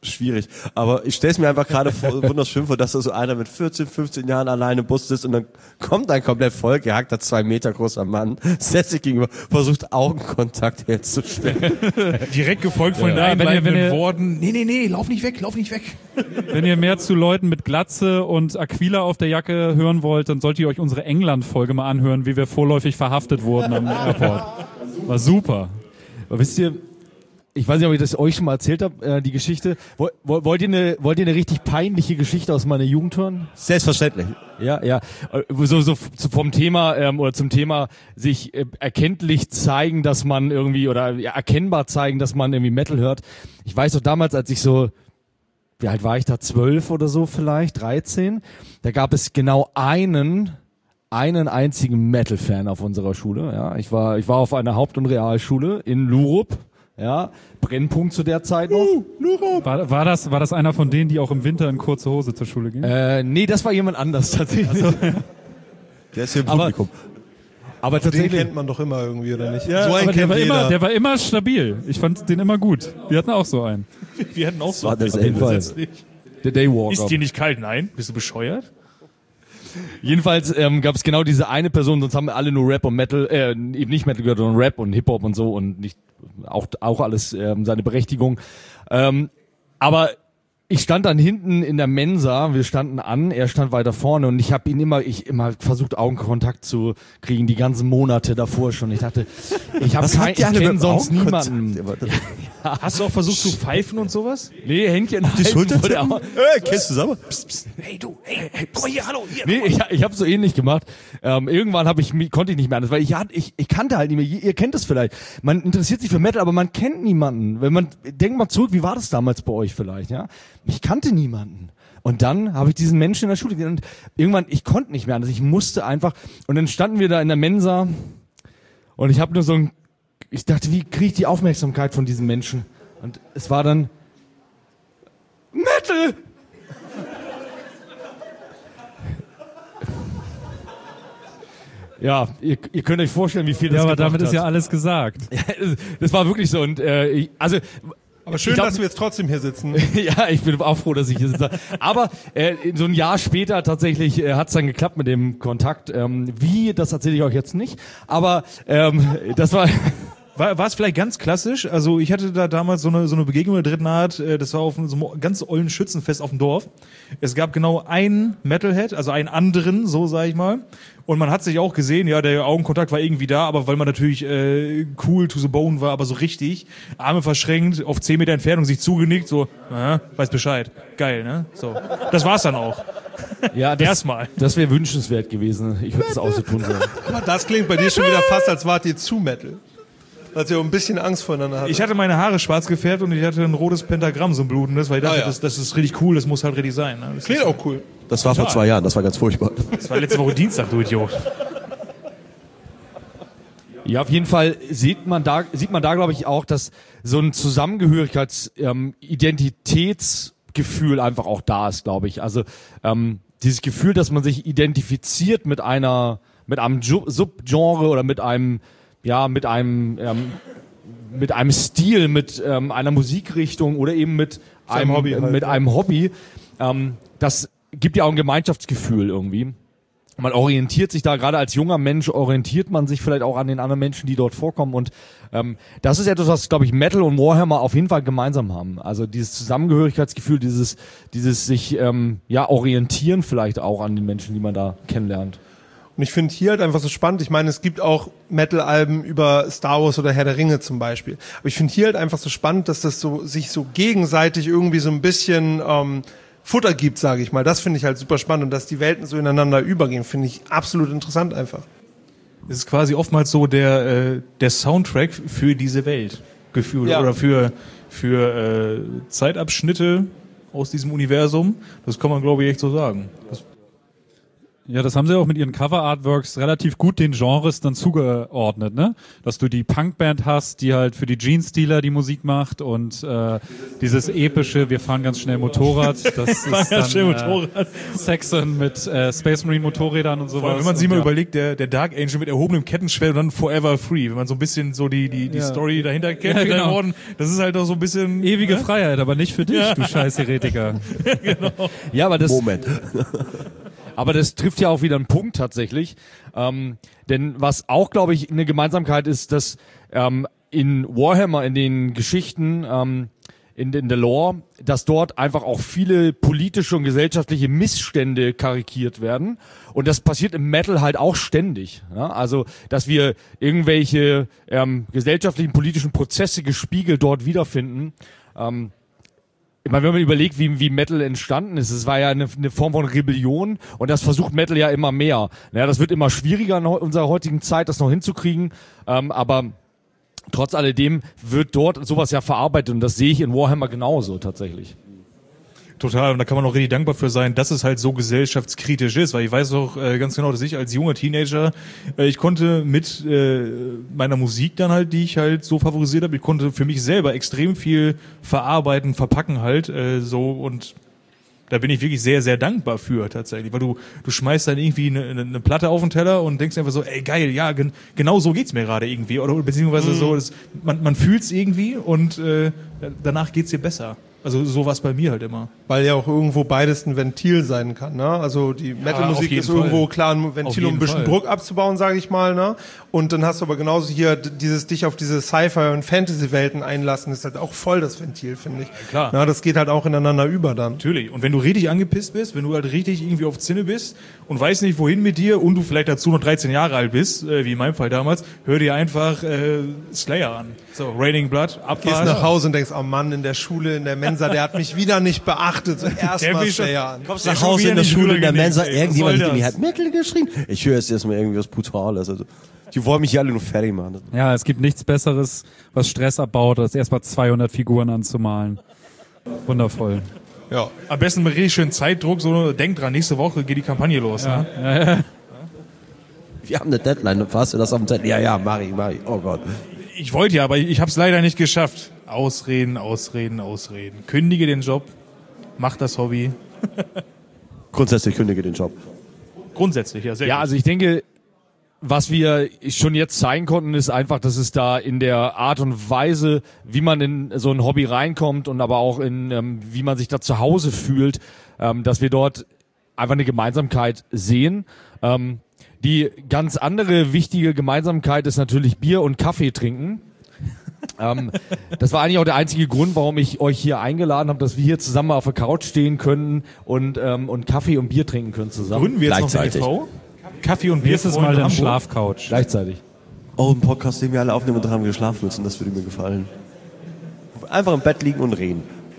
schwierig. Aber ich stelle es mir einfach gerade vor, wunderschön vor, dass da so einer mit vierzehn, fünfzehn Jahren alleine im Bus sitzt und dann kommt ein komplett vollgehackter, zwei Meter großer Mann, setzt sich gegenüber, versucht Augenkontakt herzustellen. Direkt gefolgt von Ja, den wenn ihr- wenn einleitenden ihr- Worten. Nee, nee, nee, lauf nicht weg, lauf nicht weg. Wenn ihr mehr zu Leuten mit Glatze und Aquila auf der Jacke hören wollt, dann solltet ihr euch unsere England-Folge mal anhören, wie wir vorläufig verhaftet wurden am Airport. War super. Aber wisst ihr, ich weiß nicht, ob ich das euch schon mal erzählt habe, äh, die Geschichte. Woll, woll- wollt ihr eine, wollt ihr eine richtig peinliche Geschichte aus meiner Jugend hören? Selbstverständlich. Ja, ja. Äh, So, so f- vom Thema ähm, oder zum Thema sich äh, erkenntlich zeigen, dass man irgendwie oder ja, erkennbar zeigen, dass man irgendwie Metal hört. Ich weiß doch damals, als ich so, wie alt war ich da, zwölf oder so vielleicht, dreizehn, da gab es genau einen, einen einzigen Metal-Fan auf unserer Schule. Ja, ich war, ich war auf einer Haupt- und Realschule in Lurup. Ja, Brennpunkt zu der Zeit noch. War, war, das, war das einer von denen, die auch im Winter in kurze Hose zur Schule gehen? Äh, nee, das war jemand anders tatsächlich. Der ist hier im Aber- Publikum. Aber Den tatsächlich. kennt man doch immer irgendwie, oder nicht? Ja, so einen aber der kennt war, jeder. immer, der war immer stabil. Ich fand den immer gut. Wir hatten auch so einen. Wir hatten auch so. War derselbe. grundsätzlich. Der Daywalker. Ist dir nicht kalt? Nein. Bist du bescheuert? Jedenfalls ähm, gab es genau diese eine Person, sonst haben wir alle nur Rap und Metal, äh, eben nicht Metal gehört, sondern Rap und Hip-Hop und so und nicht auch auch alles ähm, seine Berechtigung. Ähm, aber ich stand dann hinten in der Mensa, wir standen an, er stand weiter vorne und ich habe ihn immer, ich immer versucht Augenkontakt zu kriegen, die ganzen Monate davor schon. Ich dachte, ich habe kein, ich kenne sonst niemanden. Hast du auch versucht zu pfeifen und sowas? Nee, Händchen Die Schulter halten tippen? wollte Äh, kennst du selber? Hey du, hey, hey, komm mal hier, hallo, hier. Nee, ich, ich habe so ähnlich gemacht. Ähm, irgendwann habe ich mich, konnte ich nicht mehr anders, weil ich, hat- ich ich kannte halt nicht mehr. Ihr, ihr kennt es vielleicht. Man interessiert sich für Metal, aber man kennt niemanden. Wenn man denkt mal zurück, wie war das damals bei euch vielleicht? Ja, ich kannte niemanden. Und dann habe ich diesen Menschen in der Schule gesehen und irgendwann ich konnte nicht mehr anders. Ich musste einfach. Und dann standen wir da in der Mensa und ich habe nur so ein, ich dachte, wie kriege ich die Aufmerksamkeit von diesen Menschen? Und es war dann Metal. Ja, ihr, ihr könnt euch vorstellen, wie viel das Ja, aber gebracht damit hat. ist ja alles gesagt. Das war wirklich so und äh, ich, also Aber schön, ich glaub- dass wir jetzt trotzdem hier sitzen. ja, ich bin auch froh, dass ich hier sitze. Aber äh, so ein Jahr später tatsächlich äh, hat es dann geklappt mit dem Kontakt. Ähm, wie, das erzähle ich euch jetzt nicht. Aber ähm, das war War, war es vielleicht ganz klassisch? Also ich hatte da damals so eine so eine Begegnung der dritten Art. äh, Das war auf so einem ganz ollen Schützenfest auf dem Dorf. Es gab genau einen Metalhead, also einen anderen, so sage ich mal. Und man hat sich auch gesehen, ja, der Augenkontakt war irgendwie da, aber weil man natürlich äh, cool to the bone war, aber so richtig, Arme verschränkt, auf zehn Meter Entfernung sich zugenickt, so, äh, weiß Bescheid, geil, ne? So, das war's dann auch. ja das, Erstmal. das wäre wünschenswert gewesen. Ich würde es auch so tun sollen. Aber das klingt bei dir schon wieder fast, als wart ihr zu Metal. Als ihr auch ein bisschen Angst voneinander hattet. Ich hatte meine Haare schwarz gefärbt und ich hatte ein rotes Pentagramm, so ein blutendes, weil ich dachte, Ah, ja. das, das ist richtig cool, das muss halt richtig sein. Ne? Das, Klingt ist, auch cool. Das war vor zwei Jahren, das war ganz furchtbar. das war letzte Woche Dienstag, du Idiot. Ja, auf jeden Fall sieht man da, sieht man da, glaube ich, auch, dass so ein Zusammengehörigkeits-, ähm, Identitätsgefühl einfach auch da ist, glaube ich. Also ähm, dieses Gefühl, dass man sich identifiziert mit einer, mit einem Ju- Subgenre oder mit einem, ja, mit einem, ähm, mit einem Stil, mit ähm, einer Musikrichtung oder eben mit Seinem einem Hobby halt, mit ja. einem Hobby. Ähm, das gibt ja auch ein Gemeinschaftsgefühl irgendwie. Man orientiert sich da, gerade als junger Mensch, orientiert man sich vielleicht auch an den anderen Menschen, die dort vorkommen. Und ähm, das ist etwas, was, glaube ich, Metal und Warhammer auf jeden Fall gemeinsam haben. Also dieses Zusammengehörigkeitsgefühl, dieses, dieses sich ähm, ja orientieren vielleicht auch an den Menschen, die man da kennenlernt. Und ich finde hier halt einfach so spannend. Ich meine, es gibt auch Metal-Alben über Star Wars oder Herr der Ringe zum Beispiel. Aber ich finde hier halt einfach so spannend, dass das so sich so gegenseitig irgendwie so ein bisschen ähm, Futter gibt, sage ich mal. Das finde ich halt super spannend. Und dass die Welten so ineinander übergehen, finde ich absolut interessant einfach. Es ist quasi oftmals so der, äh, der Soundtrack für diese Welt gefühlt Ja. oder für, für äh, Zeitabschnitte aus diesem Universum. Das kann man, glaube ich, echt so sagen. Das Ja, das haben sie auch mit ihren Cover-Artworks relativ gut den Genres dann zugeordnet, ne? Dass du die Punkband hast, die halt für die Jeans-Dealer die Musik macht und äh, dieses epische, wir fahren ganz schnell Motorrad, das ist Fahren ganz schnell dann Motorrad. äh, Saxon mit äh, Space Marine Motorrädern und sowas. Vor allem, wenn man sich Und mal ja. überlegt, der, der Dark Angel mit erhobenem Kettenschwert und dann Forever Free, wenn man so ein bisschen so die, die, die Ja. Story dahinter kennt, Ja, genau. geworden, das ist halt auch so ein bisschen... Ewige ne? Freiheit, aber nicht für dich, Ja. du scheiß Heretiker. Ja, aber das, Moment. aber das trifft ja auch wieder einen Punkt tatsächlich. Ähm, denn was auch, glaube ich, eine Gemeinsamkeit ist, dass ähm, in Warhammer, in den Geschichten, ähm, in, in der Lore, dass dort einfach auch viele politische und gesellschaftliche Missstände karikiert werden. Und das passiert im Metal halt auch ständig. Ja? Also, dass wir irgendwelche ähm, gesellschaftlichen, politischen Prozesse gespiegelt dort wiederfinden. Ähm, Ich meine, wenn man überlegt, wie, wie Metal entstanden ist, es war ja eine, eine Form von Rebellion und das versucht Metal ja immer mehr. Naja, das wird immer schwieriger in unserer heutigen Zeit, das noch hinzukriegen, ähm, aber trotz alledem wird dort sowas ja verarbeitet und das sehe ich in Warhammer genauso tatsächlich. Total, und da kann man auch richtig dankbar für sein, dass es halt so gesellschaftskritisch ist, weil ich weiß auch äh, ganz genau, dass ich als junger Teenager, äh, ich konnte mit äh, meiner Musik dann halt, die ich halt so favorisiert habe, ich konnte für mich selber extrem viel verarbeiten, verpacken halt äh, so und da bin ich wirklich sehr, sehr dankbar für tatsächlich, weil du du schmeißt dann irgendwie eine, eine, eine Platte auf den Teller und denkst einfach so, ey geil, ja, gen, genau so geht's mir gerade irgendwie oder beziehungsweise Mhm. so, das, man, man fühlt's irgendwie und äh, danach geht's dir besser. Also so war's bei mir halt immer. Weil ja auch irgendwo beides ein Ventil sein kann, ne? Also die Metal-Musik auf jeden ist irgendwo Fall. klar ein Auf Ventil, jeden um ein bisschen Fall. Druck abzubauen, sage ich mal, ne? Und dann hast du aber genauso hier d- dieses dich auf diese Sci-Fi- und Fantasy-Welten einlassen, ist halt auch voll das Ventil, finde ich. klar. Na, das geht halt auch ineinander über dann. Natürlich. Und wenn du richtig angepisst bist, wenn du halt richtig irgendwie auf Zinne bist und weißt nicht, wohin mit dir und du vielleicht dazu noch dreizehn Jahre alt bist, äh, wie in meinem Fall damals, hör dir einfach äh, Slayer an. So, Raining Blood, Gehst Abfahrt. nach Hause und denkst, oh Mann, in der Schule, in der Mensa, der hat mich wieder nicht beachtet. So Der erstmal will schon- Slayer an. Kommst Der nach schon Hause wieder in der nicht Schule, in der rübergelegt, Mensa, ey. Was irgendjemand soll hat mir das? halt Metal geschrien. Ich höre jetzt erstmal irgendwie was Brutales. Also, die wollen mich hier alle nur fertig machen. Ja, es gibt nichts Besseres, was Stress abbaut, als erstmal zweihundert Figuren anzumalen. Wundervoll. Ja. Am besten mit richtig schön Zeitdruck, so denk dran, nächste Woche geht die Kampagne los. Ne? Wir haben eine Deadline, hast du das auf dem Zettel? Ja, ja, mach ich, mach ich. Oh Gott. Ich wollte ja, aber ich habe es leider nicht geschafft. Ausreden, ausreden, ausreden. Kündige den Job, mach das Hobby. Grundsätzlich kündige den Job. Grundsätzlich, ja, sehr Ja, gut. also ich denke, was wir schon jetzt zeigen konnten, ist einfach, dass es da in der Art und Weise, wie man in so ein Hobby reinkommt und aber auch in, ähm, wie man sich da zu Hause fühlt, ähm, dass wir dort einfach eine Gemeinsamkeit sehen. Ähm, die ganz andere wichtige Gemeinsamkeit ist natürlich Bier und Kaffee trinken. ähm, das war eigentlich auch der einzige Grund, warum ich euch hier eingeladen habe, dass wir hier zusammen auf der Couch stehen können und, ähm, und Kaffee und Bier trinken können zusammen. Gründen wir jetzt noch eine Gleichzeitig. E V? Kaffee und Bier. Nächstes Mal den Schlafcouch. Gleichzeitig. Oh, ein Podcast, den wir alle aufnehmen und daran geschlafen müssen, das würde mir gefallen. Einfach im Bett liegen und reden.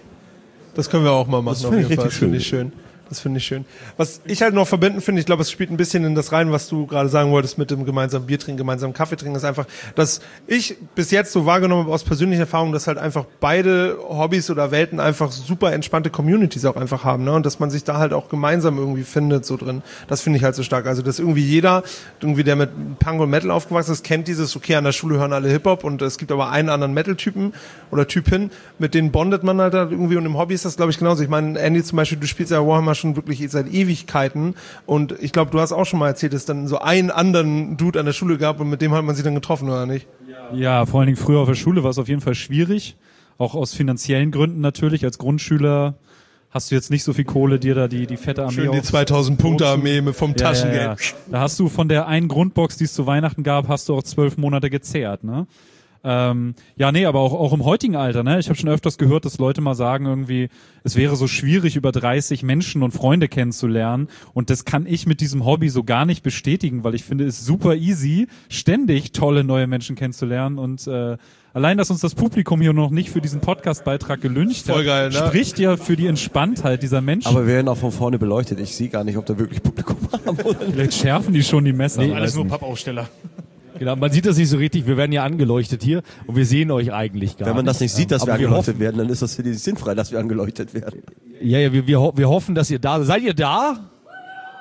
Das können wir auch mal machen, Das auf finde ich jeden Fall. richtig Das finde schön. ich schön. Das finde ich schön. Was ich halt noch verbinden finde, ich glaube, es spielt ein bisschen in das rein, was du gerade sagen wolltest mit dem gemeinsamen Bier trinken, gemeinsamen Kaffee trinken, ist einfach, dass ich bis jetzt so wahrgenommen habe aus persönlicher Erfahrung, dass halt einfach beide Hobbys oder Welten einfach super entspannte Communities auch einfach haben, ne? Und dass man sich da halt auch gemeinsam irgendwie findet so drin. Das finde ich halt so stark. Also, dass irgendwie jeder, irgendwie der mit Punk und Metal aufgewachsen ist, kennt dieses, okay, an der Schule hören alle Hip-Hop und es gibt aber einen anderen Metal-Typen oder Typin, mit denen bondet man halt, halt irgendwie und im Hobby ist das, glaube ich, genauso. Ich meine, Andy zum Beispiel, du spielst ja Warhammer schon wirklich seit Ewigkeiten und ich glaube, du hast auch schon mal erzählt, dass es dann so einen anderen Dude an der Schule gab und mit dem hat man sich dann getroffen, oder nicht? Ja, vor allen Dingen früher auf der Schule war es auf jeden Fall schwierig. Auch aus finanziellen Gründen natürlich. Als Grundschüler hast du jetzt nicht so viel Kohle, dir da die, die fette Armee Schön die aufs- zweitausend-Punkte-Armee mit- vom Ja, Taschengeld. ja, ja. Da hast du von der einen Grundbox, die es zu Weihnachten gab, hast du auch zwölf Monate gezehrt, ne? Ähm, ja, nee, aber auch, auch im heutigen Alter, ne? Ich habe schon öfters gehört, dass Leute mal sagen irgendwie, es wäre so schwierig, über dreißig Menschen und Freunde kennenzulernen. Und das kann ich mit diesem Hobby so gar nicht bestätigen, weil ich finde, es ist super easy, ständig tolle neue Menschen kennenzulernen. Und äh, allein, dass uns das Publikum hier noch nicht für diesen Podcast-Beitrag gelüncht Voll hat, geil, ne? spricht ja für die Entspanntheit dieser Menschen. Aber wir werden auch von vorne beleuchtet. Ich sehe gar nicht, ob da wirklich Publikum haben oder nicht. Vielleicht schärfen die schon die Messer. Alles weiß nur nicht. Pappaufsteller. Genau, man sieht das nicht so richtig, wir werden ja angeleuchtet hier und wir sehen euch eigentlich gar Wenn man nicht. das nicht sieht, dass Aber wir angeleuchtet hoffen, werden, dann ist das für die sinnfrei, dass wir angeleuchtet werden. Ja, ja, wir, wir, ho- wir hoffen, dass ihr da seid. Seid ihr da?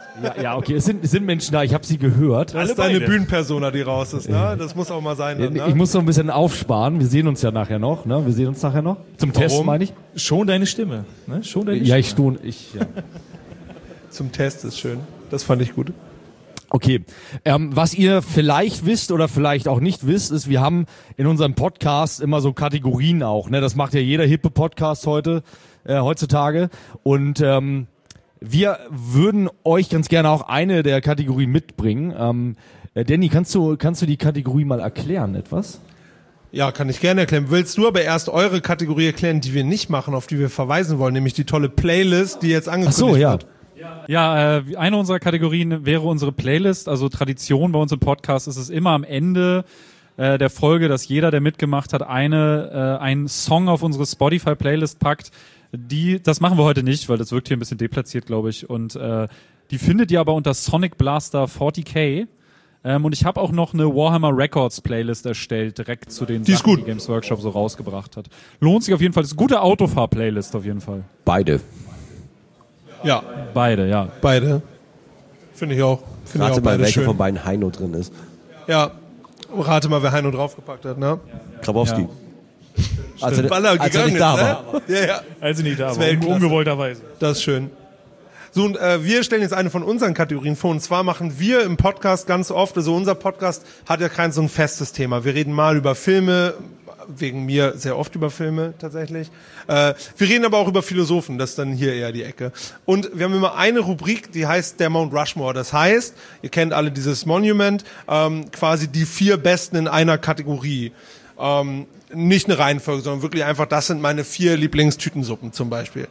Ja, ja, okay, es sind, es sind Menschen da, ich habe sie gehört. Das ist deine Bühnenpersona, die raus ist, ne? Das muss auch mal sein. Dann, ne? Ich muss noch ein bisschen aufsparen, wir sehen uns ja nachher noch, ne? Wir sehen uns nachher noch. Zum Warum? Test, meine ich. Schon deine Stimme. Ne? Schon deine Ja, Stimme. ich stu, ich, ja. Zum Test ist schön. Das fand ich gut. Okay, ähm, was ihr vielleicht wisst oder vielleicht auch nicht wisst, ist, wir haben in unserem Podcast immer so Kategorien auch. Ne? Das macht ja jeder hippe Podcast heute, äh, heutzutage. Und ähm, wir würden euch ganz gerne auch eine der Kategorien mitbringen. Ähm, äh, Danny, kannst du kannst du die Kategorie mal erklären, etwas? Ja, kann ich gerne erklären. Willst du aber erst eure Kategorie erklären, die wir nicht machen, auf die wir verweisen wollen, nämlich die tolle Playlist, die jetzt Ach angekündigt so, ja. wird? Ja, äh, eine unserer Kategorien wäre unsere Playlist. Also Tradition bei uns im Podcast ist es immer am Ende äh, der Folge, dass jeder, der mitgemacht hat, eine äh, einen Song auf unsere Spotify-Playlist packt. Die, das machen wir heute nicht, weil das wirkt hier ein bisschen deplatziert, glaube ich. Und äh, die findet ihr aber unter Sonic Blaster vierzig K. Ähm, und ich habe auch noch eine Warhammer Records Playlist erstellt, direkt zu den Die ist Sachen, gut. die Games Workshop so rausgebracht hat. Lohnt sich auf jeden Fall. Das ist eine gute Autofahr-Playlist auf jeden Fall. Beide. Ja, Beide, ja. beide. Finde ich auch. Finde ich Rate auch mal, beide welcher schön. von beiden Heino drin ist. Ja. Rate mal, wer Heino draufgepackt hat, ne? Grabowski. Ja. Als er, Weil er als er gegangen nicht da ist, war. ne? Ja, ja. Als sie nicht da Das war, Weltklasse. ungewollterweise. Das ist schön. So, und äh, wir stellen jetzt eine von unseren Kategorien vor. Und zwar machen wir im Podcast ganz oft, also unser Podcast hat ja kein so ein festes Thema. Wir reden mal über Filme, wegen mir sehr oft über Filme tatsächlich. Äh, wir reden aber auch über Philosophen, das ist dann hier eher die Ecke. Und wir haben immer eine Rubrik, die heißt der Mount Rushmore. Das heißt, ihr kennt alle dieses Monument, ähm, quasi die vier Besten in einer Kategorie. Ähm, nicht eine Reihenfolge, sondern wirklich einfach, das sind meine vier Lieblingstütensuppen zum Beispiel.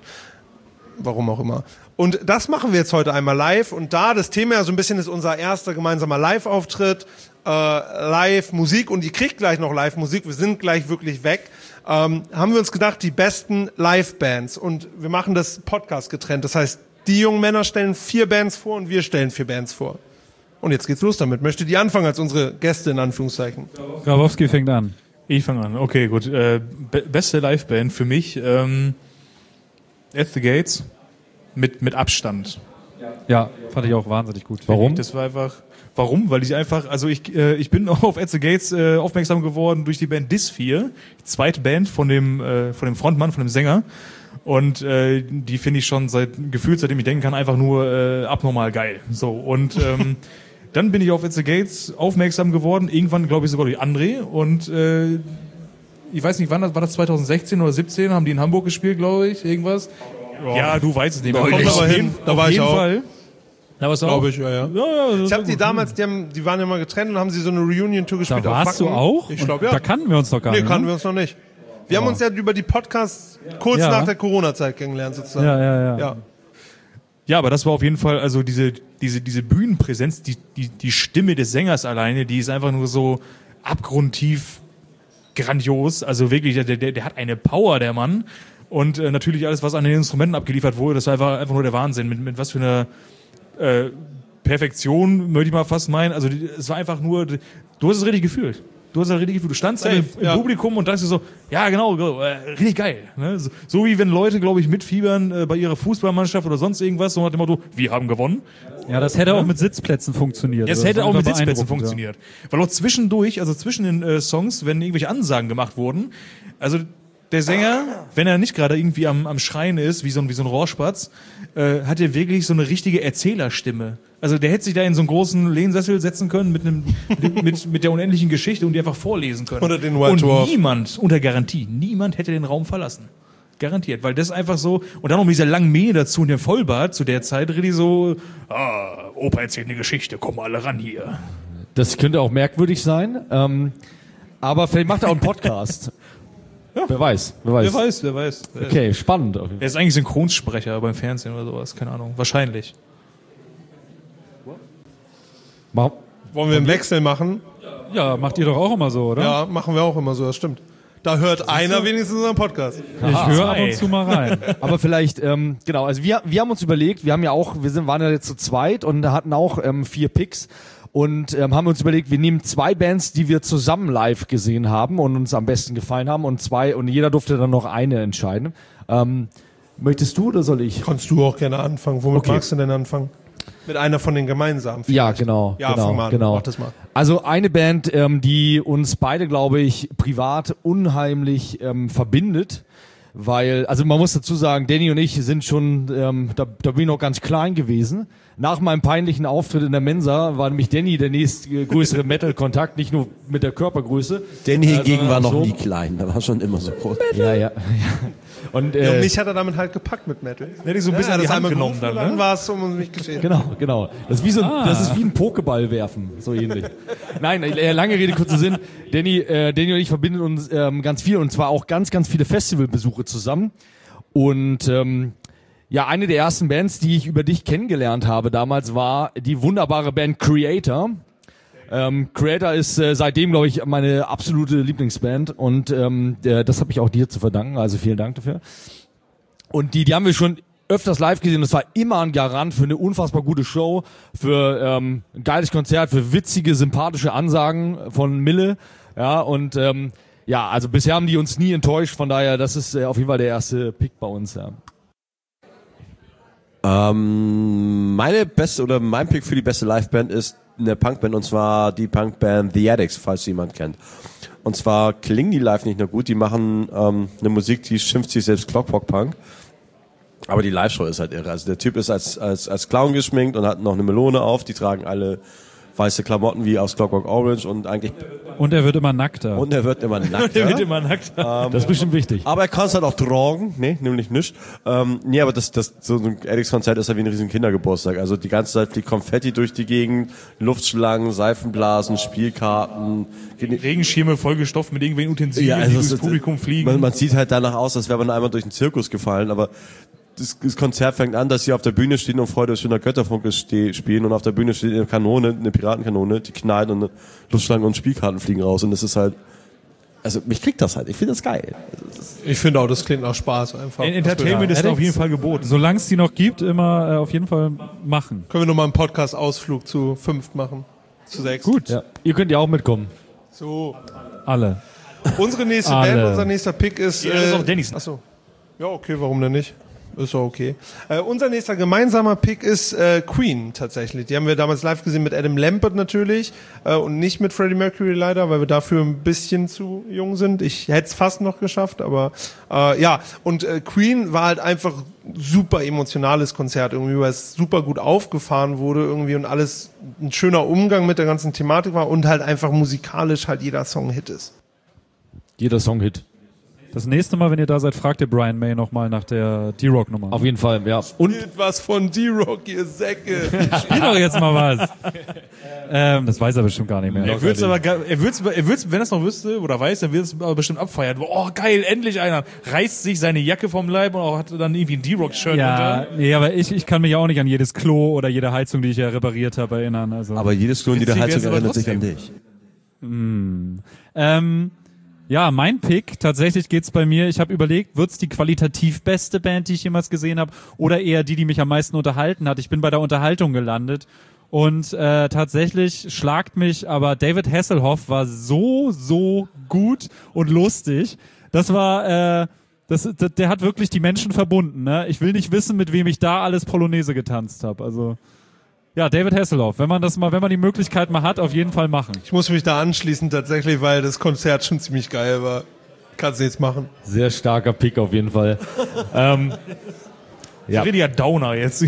Warum auch immer. Und das machen wir jetzt heute einmal live. Und da das Thema ja so ein bisschen ist unser erster gemeinsamer Live-Auftritt, äh, Live-Musik, und ihr kriegt gleich noch Live-Musik, wir sind gleich wirklich weg, ähm, haben wir uns gedacht, die besten Live-Bands. Und wir machen das Podcast getrennt. Das heißt, die jungen Männer stellen vier Bands vor und wir stellen vier Bands vor. Und jetzt geht's los damit. Möchte die anfangen als unsere Gäste in Anführungszeichen? Grabowski fängt an. Ich fange an. Okay, gut. Äh, be beste Liveband für mich, ähm, At the Gates, mit, mit Abstand. Ja, fand ich auch wahnsinnig gut. Warum? Das war einfach, warum? Weil ich einfach, also ich, äh, ich bin auf At the Gates äh, aufmerksam geworden durch die Band Disfear, die zweite Band von dem, äh, von dem Frontmann, von dem Sänger. Und äh, die finde ich schon seit gefühlt, seitdem ich denken kann, einfach nur äh, abnormal geil. So, und ähm, dann bin ich auf At the Gates aufmerksam geworden, irgendwann glaube ich sogar durch André, und äh, ich weiß nicht, wann das war, das zwanzig sechzehn oder siebzehn, haben die in Hamburg gespielt, glaube ich, irgendwas. Ja, du weißt es nicht. Neulich. Kommt aber Auf hin, jeden- da auf war ich jeden auch. Fall. Da warst du auch. Glaube ich, ja, ja. Ja, ja, das Ich habe war die gut. damals, die, haben, die waren ja mal getrennt und haben sie so eine Reunion-Tour gespielt. Da auf warst du Wacken. auch? Ich Und glaube, ja. Da kannten wir uns doch gar Nee, nicht. kannten ne? wir uns noch nicht. Wir haben uns ja über die Podcasts kurz Ja. nach der Corona-Zeit kennengelernt sozusagen. Ja, ja, ja. ja. Ja, aber das war auf jeden Fall, also diese, diese, diese Bühnenpräsenz, die, die, die Stimme des Sängers alleine, die ist einfach nur so abgrundtief grandios. Also wirklich, der, der, der hat eine Power, der Mann. Und äh, natürlich alles, was an den Instrumenten abgeliefert wurde, das war einfach, einfach nur der Wahnsinn. Mit, mit was für einer äh, Perfektion, möchte ich mal fast meinen. Also die, es war einfach nur, du hast es richtig gefühlt. Du hast es richtig gefühlt. Du standst Safe, im, im ja. Publikum und dachtest so, ja genau, genau, äh, richtig geil. Ne? So, so wie wenn Leute, glaube ich, mitfiebern äh, bei ihrer Fußballmannschaft oder sonst irgendwas, so nach dem Motto, wir haben gewonnen. Ja, das hätte auch mit Sitzplätzen funktioniert. Ja, es Das hätte ist auch mit einfach Sitzplätzen beeindruckend, funktioniert. Weil auch zwischendurch, also zwischen den äh, Songs, wenn irgendwelche Ansagen gemacht wurden, also der Sänger, wenn er nicht gerade irgendwie am, am Schreien ist, wie so ein, wie so ein Rohrspatz, äh, hat er wirklich so eine richtige Erzählerstimme. Also der hätte sich da in so einen großen Lehnsessel setzen können mit einem mit, mit der unendlichen Geschichte und die einfach vorlesen können. Oder den White Und Dwarf. niemand, unter Garantie, niemand hätte den Raum verlassen. Garantiert, weil das einfach so, und dann noch mit dieser langen Mähne dazu und dem Vollbart zu der Zeit, richtig so, ah, Opa erzählt eine Geschichte, kommen alle ran hier. Das könnte auch merkwürdig sein. Ähm, aber vielleicht macht er auch einen Podcast. Ja. Wer weiß, wer weiß. Wer weiß, wer weiß. Okay, spannend. Er ist eigentlich Synchronsprecher beim Fernsehen oder sowas, keine Ahnung, wahrscheinlich. Mach- Wollen wir einen Wechsel machen? Ja, macht ihr doch auch immer so, oder? Ja, machen wir auch immer so, das stimmt. Da hört einer wenigstens unseren Podcast. Ich höre ab Zwei. und zu mal rein. Aber vielleicht, ähm, genau, also wir, wir haben uns überlegt, wir haben ja auch, wir sind, waren ja jetzt zu zweit und hatten auch ähm, vier Picks und ähm, haben uns überlegt, wir nehmen zwei Bands, die wir zusammen live gesehen haben und uns am besten gefallen haben und zwei, und jeder durfte dann noch eine entscheiden. Ähm, möchtest du oder soll ich? Kannst du auch gerne anfangen. Womit Okay. magst du denn anfangen? Mit einer von den gemeinsamen. Ja, vielleicht. genau. Ja, genau, fang mal an. genau. Mach das mal. Also eine Band, ähm, die uns beide, glaube ich, privat unheimlich ähm, verbindet. Weil, also man muss dazu sagen, Danny und ich sind schon, ähm, da, da bin ich noch ganz klein gewesen. Nach meinem peinlichen Auftritt in der Mensa war nämlich Danny der nächstgrößere Metal-Kontakt, nicht nur mit der Körpergröße. Danny äh, hingegen sondern war noch so. nie klein, der war schon immer so groß. Ja, ja. ja. Und, Ja, und äh, mich hat er damit halt gepackt mit Metal. Hätte ich so ein bisschen an die das Hand einmal genommen gerufen dann, und dann ne? war es um mich geschehen. Genau, genau. Das ist wie so ein, Ah. das ist wie ein Pokéball werfen, so ähnlich. Nein, äh, lange Rede, kurzer Sinn. Danny, äh, Danny und ich verbinden uns ähm, ganz viel und zwar auch ganz, ganz viele Festivalbesuche zusammen. Und ähm, ja, eine der ersten Bands, die ich über dich kennengelernt habe damals, war die wunderbare Band Creator. Ähm, Creator ist äh, seitdem, glaube ich, meine absolute Lieblingsband und ähm, der, das habe ich auch dir zu verdanken, also vielen Dank dafür. Und die, die haben wir schon öfters live gesehen. Das war immer ein Garant für eine unfassbar gute Show, für ähm, ein geiles Konzert, für witzige, sympathische Ansagen von Mille. Ja, und ähm, ja, also bisher haben die uns nie enttäuscht. Von daher, das ist äh, auf jeden Fall der erste Pick bei uns. Ja. Ähm, meine beste oder mein Pick für die beste Liveband ist eine Punkband und zwar die Punkband The Addicts, falls jemand kennt. Und zwar klingen die live nicht nur gut, die machen ähm, eine Musik, die schimpft sich selbst Clockwork Punk. Aber die Live-Show ist halt irre. Also der Typ ist als, als, als Clown geschminkt und hat noch eine Melone auf. Die tragen alle weiße Klamotten wie aus Clockwork Orange und eigentlich, Und er wird immer nackter. und er wird immer nackt. Der wird immer nackt. Das ist bestimmt wichtig. Aber er kann es halt auch tragen, nee, nämlich nicht. Ähm, nee, aber das, das, so ein Addicts-Konzert ist ja wie ein riesen Kindergeburtstag. Also die ganze Zeit fliegt Konfetti durch die Gegend, Luftschlangen, Seifenblasen, Spielkarten. Regenschirme vollgestopft mit irgendwelchen Utensilien, die durchs Publikum fliegen. Man, man sieht halt danach aus, als wäre man einmal durch den Zirkus gefallen, aber das, das Konzert fängt an, dass sie auf der Bühne stehen und Freude schöner Götterfunke ste- spielen und auf der Bühne steht eine Kanone, eine Piratenkanone, die knallt und eine Luftschlangen und Spielkarten fliegen raus und das ist halt, also mich kriegt das halt, ich finde das geil. Ich finde auch, das klingt nach Spaß einfach. Entertainment ist da auf jeden Fall geboten. Solange es die noch gibt, immer äh, auf jeden Fall machen. Können wir nochmal einen Podcast-Ausflug zu fünft machen? Zu sechs? Gut, Ja. Ihr könnt ja auch mitkommen. So. alle. Unsere nächste Alle. Band, unser nächster Pick ist... Ja, das ist auch Dannys. Achso. Ja, okay, warum denn nicht? Ist doch okay. Äh, unser nächster gemeinsamer Pick ist äh, Queen tatsächlich. Die haben wir damals live gesehen mit Adam Lambert natürlich äh, und nicht mit Freddie Mercury leider, weil wir dafür ein bisschen zu jung sind. Ich hätte es fast noch geschafft, aber äh, ja. Und äh, Queen war halt einfach super emotionales Konzert irgendwie, weil es super gut aufgefahren wurde irgendwie und alles ein schöner Umgang mit der ganzen Thematik war und halt einfach musikalisch halt jeder Song Hit ist. Jeder Song Hit. Das nächste Mal, wenn ihr da seid, fragt ihr Brian May nochmal nach der D-Rock-Nummer. Auf jeden Fall, ja. Und Spielt was von D-Rock, ihr Säcke. Spiel doch jetzt mal was. ähm, das weiß er bestimmt gar nicht mehr. Er wird's aber, ge- er wird's, er wird's, wenn er es noch wüsste oder weiß, dann wird es aber bestimmt abfeiern. Oh, geil, endlich einer. Reißt sich seine Jacke vom Leib und auch hat dann irgendwie ein D-Rock-Shirt Ja, unter. nee, aber ich, ich kann mich auch nicht an jedes Klo oder jede Heizung, die ich ja repariert habe, erinnern. Also, Aber jedes Klo in jeder Witzig Heizung wär's aber erinnert sich an trotzdem. dich. ähm, ja, mein Pick, tatsächlich geht's bei mir, ich habe überlegt, wird's die qualitativ beste Band, die ich jemals gesehen habe, oder eher die, die mich am meisten unterhalten hat. Ich bin bei der Unterhaltung gelandet und äh, tatsächlich schlagt mich, aber David Hasselhoff war so, so gut und lustig. Das war, äh, das, das, der hat wirklich die Menschen verbunden. Ne? Ich will nicht wissen, mit wem ich da alles Polonaise getanzt habe. Also ja, David Hasselhoff, wenn man das mal, wenn man die Möglichkeit mal hat, auf jeden Fall machen. Ich muss mich da anschließen tatsächlich, weil das Konzert schon ziemlich geil war. Kannst du jetzt machen. sehr starker Pick auf jeden Fall. ähm, Ja. Richtiger Downer jetzt.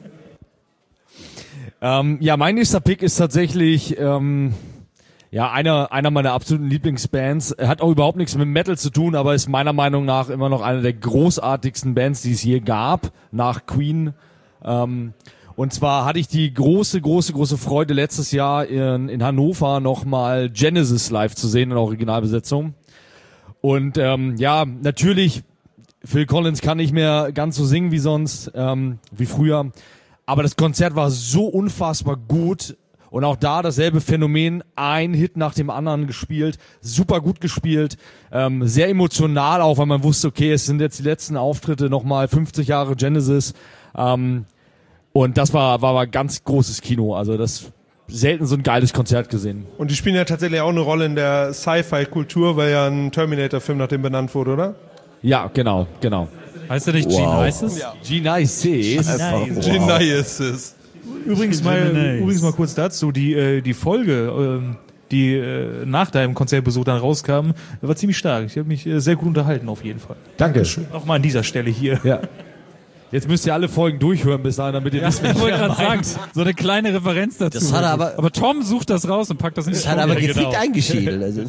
ähm, ja, mein nächster Pick ist tatsächlich ähm, ja einer einer meiner absoluten Lieblingsbands. Er hat auch überhaupt nichts mit Metal zu tun, aber ist meiner Meinung nach immer noch eine der großartigsten Bands, die es je gab, nach Queen. Ähm, Und zwar hatte ich die große, große, große Freude, letztes Jahr in, in Hannover nochmal Genesis live zu sehen in Originalbesetzung. Und ähm, ja, natürlich, Phil Collins kann nicht mehr ganz so singen wie sonst, ähm, wie früher. Aber das Konzert war so unfassbar gut. Und auch da dasselbe Phänomen, ein Hit nach dem anderen gespielt, super gut gespielt, ähm, sehr emotional auch, weil man wusste, okay, es sind jetzt die letzten Auftritte, nochmal fünfzig Jahre Genesis. Ähm, Und das war, war, war ganz großes Kino. Also das selten so ein geiles Konzert gesehen. Und die spielen ja tatsächlich auch eine Rolle in der Sci-Fi-Kultur, weil ja ein Terminator-Film nach dem benannt wurde, oder? Ja, genau, genau. Heißt er nicht Gene Isis? Genesis. Genesis. Übrigens mal, Lemonade. übrigens mal kurz dazu, die, äh, die Folge, ähm, die äh, nach deinem Konzertbesuch dann rauskam, war ziemlich stark. Ich habe mich äh, sehr gut unterhalten auf jeden Fall. Danke. Auch mal an dieser Stelle hier. Ja. Jetzt müsst ihr alle Folgen durchhören bis dahin, damit ihr wisst, wie Ich ich wollte gerade meine. sagen, so eine kleine Referenz dazu. Das hat er aber- aber Tom sucht das raus und packt das in die Das hat Show. aber Ja, gefickt genau. eingeschädelt. Also.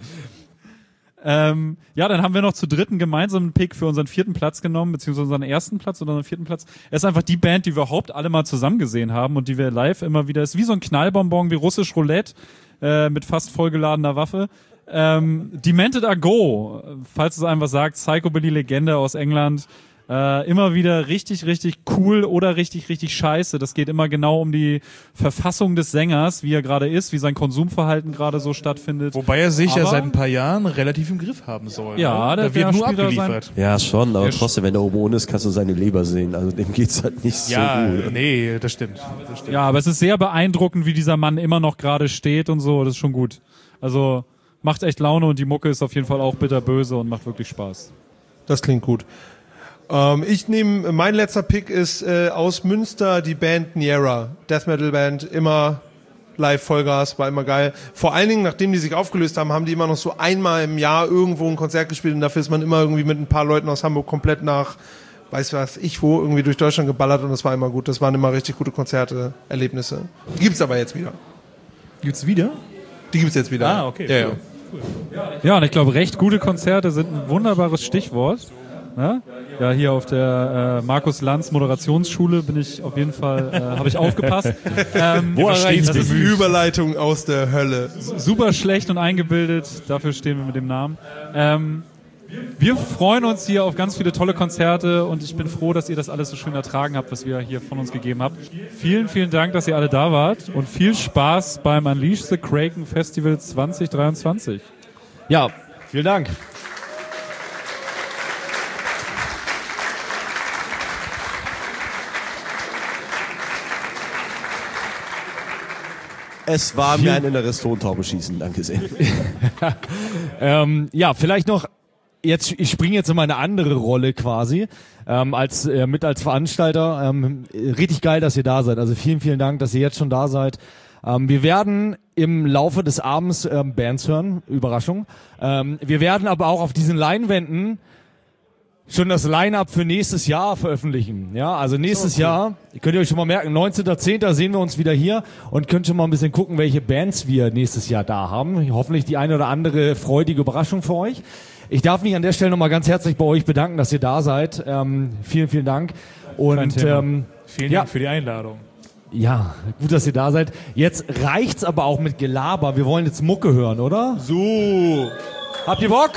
Ähm, ja, dann haben wir noch zu dritten gemeinsamen Pick für unseren vierten Platz genommen, beziehungsweise unseren ersten Platz oder unseren vierten Platz. Er ist einfach die Band, die wir überhaupt alle mal zusammen gesehen haben und die wir live immer wieder, ist wie so ein Knallbonbon, wie russisch Roulette, äh, mit fast vollgeladener Waffe. Ähm, Demented Are Go, falls es einem was sagt, Psychobilly-Legende aus England. Äh, immer wieder richtig, richtig cool oder richtig, richtig scheiße. Das geht immer genau um die Verfassung des Sängers, wie er gerade ist, wie sein Konsumverhalten gerade so stattfindet. Wobei er sich ja Aber- seit ein paar Jahren relativ im Griff haben soll. Ja, ne? der- da wird der nur spielt da abgeliefert. Ja, schon, aber Der trotzdem, wenn er oben ohne ist, kannst du seine Leber sehen. Also dem geht's halt nicht Ja, so gut. nee, das stimmt. Das stimmt. Ja, aber es ist sehr beeindruckend, wie dieser Mann immer noch gerade steht und so. Das ist schon gut. Also macht echt Laune und die Mucke ist auf jeden Fall auch bitterböse und macht wirklich Spaß. Das klingt gut. Ähm, ich nehme, mein letzter Pick ist äh, aus Münster die Band Niera. Death Metal Band, immer live Vollgas, war immer geil. Vor allen Dingen, nachdem die sich aufgelöst haben, haben die immer noch so einmal im Jahr irgendwo ein Konzert gespielt und dafür ist man immer irgendwie mit ein paar Leuten aus Hamburg komplett nach, weiß was ich wo, irgendwie durch Deutschland geballert und das war immer gut. Das waren immer richtig gute Konzerte, Erlebnisse. Die gibt's aber jetzt wieder. Gibt's wieder? Die gibt's jetzt wieder. Ah, okay, Ja, ja. cool. Ja, und ich glaube, recht gute Konzerte sind ein wunderbares Stichwort. Ja, ja, hier auf der äh, Markus Lanz Moderationsschule bin ich auf jeden Fall, äh, habe ich aufgepasst. Ähm, Wo das das ist ist eine Überleitung aus der Hölle. super schlecht und eingebildet, dafür stehen wir mit dem Namen. Ähm, wir freuen uns hier auf ganz viele tolle Konzerte und ich bin froh, dass ihr das alles so schön ertragen habt, was wir hier von uns gegeben habt. Vielen, vielen Dank, dass ihr alle da wart und viel Spaß beim Unleash the Kraken Festival zwanzig dreiundzwanzig. Ja, vielen Dank. Es war mir ein inneres Tontaubenschießen, danke sehr. Ähm, ja, vielleicht noch, jetzt, ich springe jetzt in meine andere Rolle quasi, ähm, als, äh, mit als Veranstalter. Ähm, richtig geil, dass ihr da seid. Also vielen, vielen Dank, dass ihr jetzt schon da seid. Ähm, wir werden im Laufe des Abends ähm, Bands hören, Überraschung. Ähm, wir werden aber auch auf diesen Leinwänden schon das Line-Up für nächstes Jahr veröffentlichen. Ja, also nächstes Jahr, könnt ihr euch schon mal merken, neunzehnter zehnter sehen wir uns wieder hier und könnt schon mal ein bisschen gucken, welche Bands wir nächstes Jahr da haben. Hoffentlich die eine oder andere freudige Überraschung für euch. Ich darf mich an der Stelle nochmal ganz herzlich bei euch bedanken, dass ihr da seid. Ähm, vielen, vielen Dank. Und Thema. ähm, Vielen ja. Dank für die Einladung. ja, gut, dass ihr da seid. Jetzt reicht's aber auch mit Gelaber. Wir wollen jetzt Mucke hören, oder? So. Habt ihr Bock?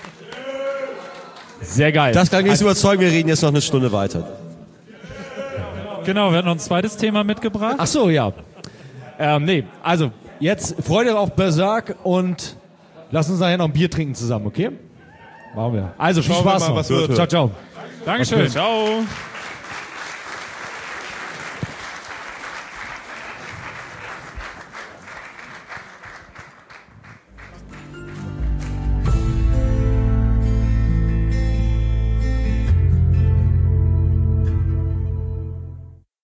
Sehr geil. Das kann nicht überzeugen, wir reden jetzt noch eine Stunde weiter. Genau, wir hatten noch ein zweites Thema mitgebracht. Ach so, ja. Ähm, nee, also jetzt freut euch auf Berserk und lasst uns nachher noch ein Bier trinken zusammen, okay? Machen wir. Also viel Schauen wir Spaß mal, noch. was wird. Ciao, ciao. Dankeschön. Ciao.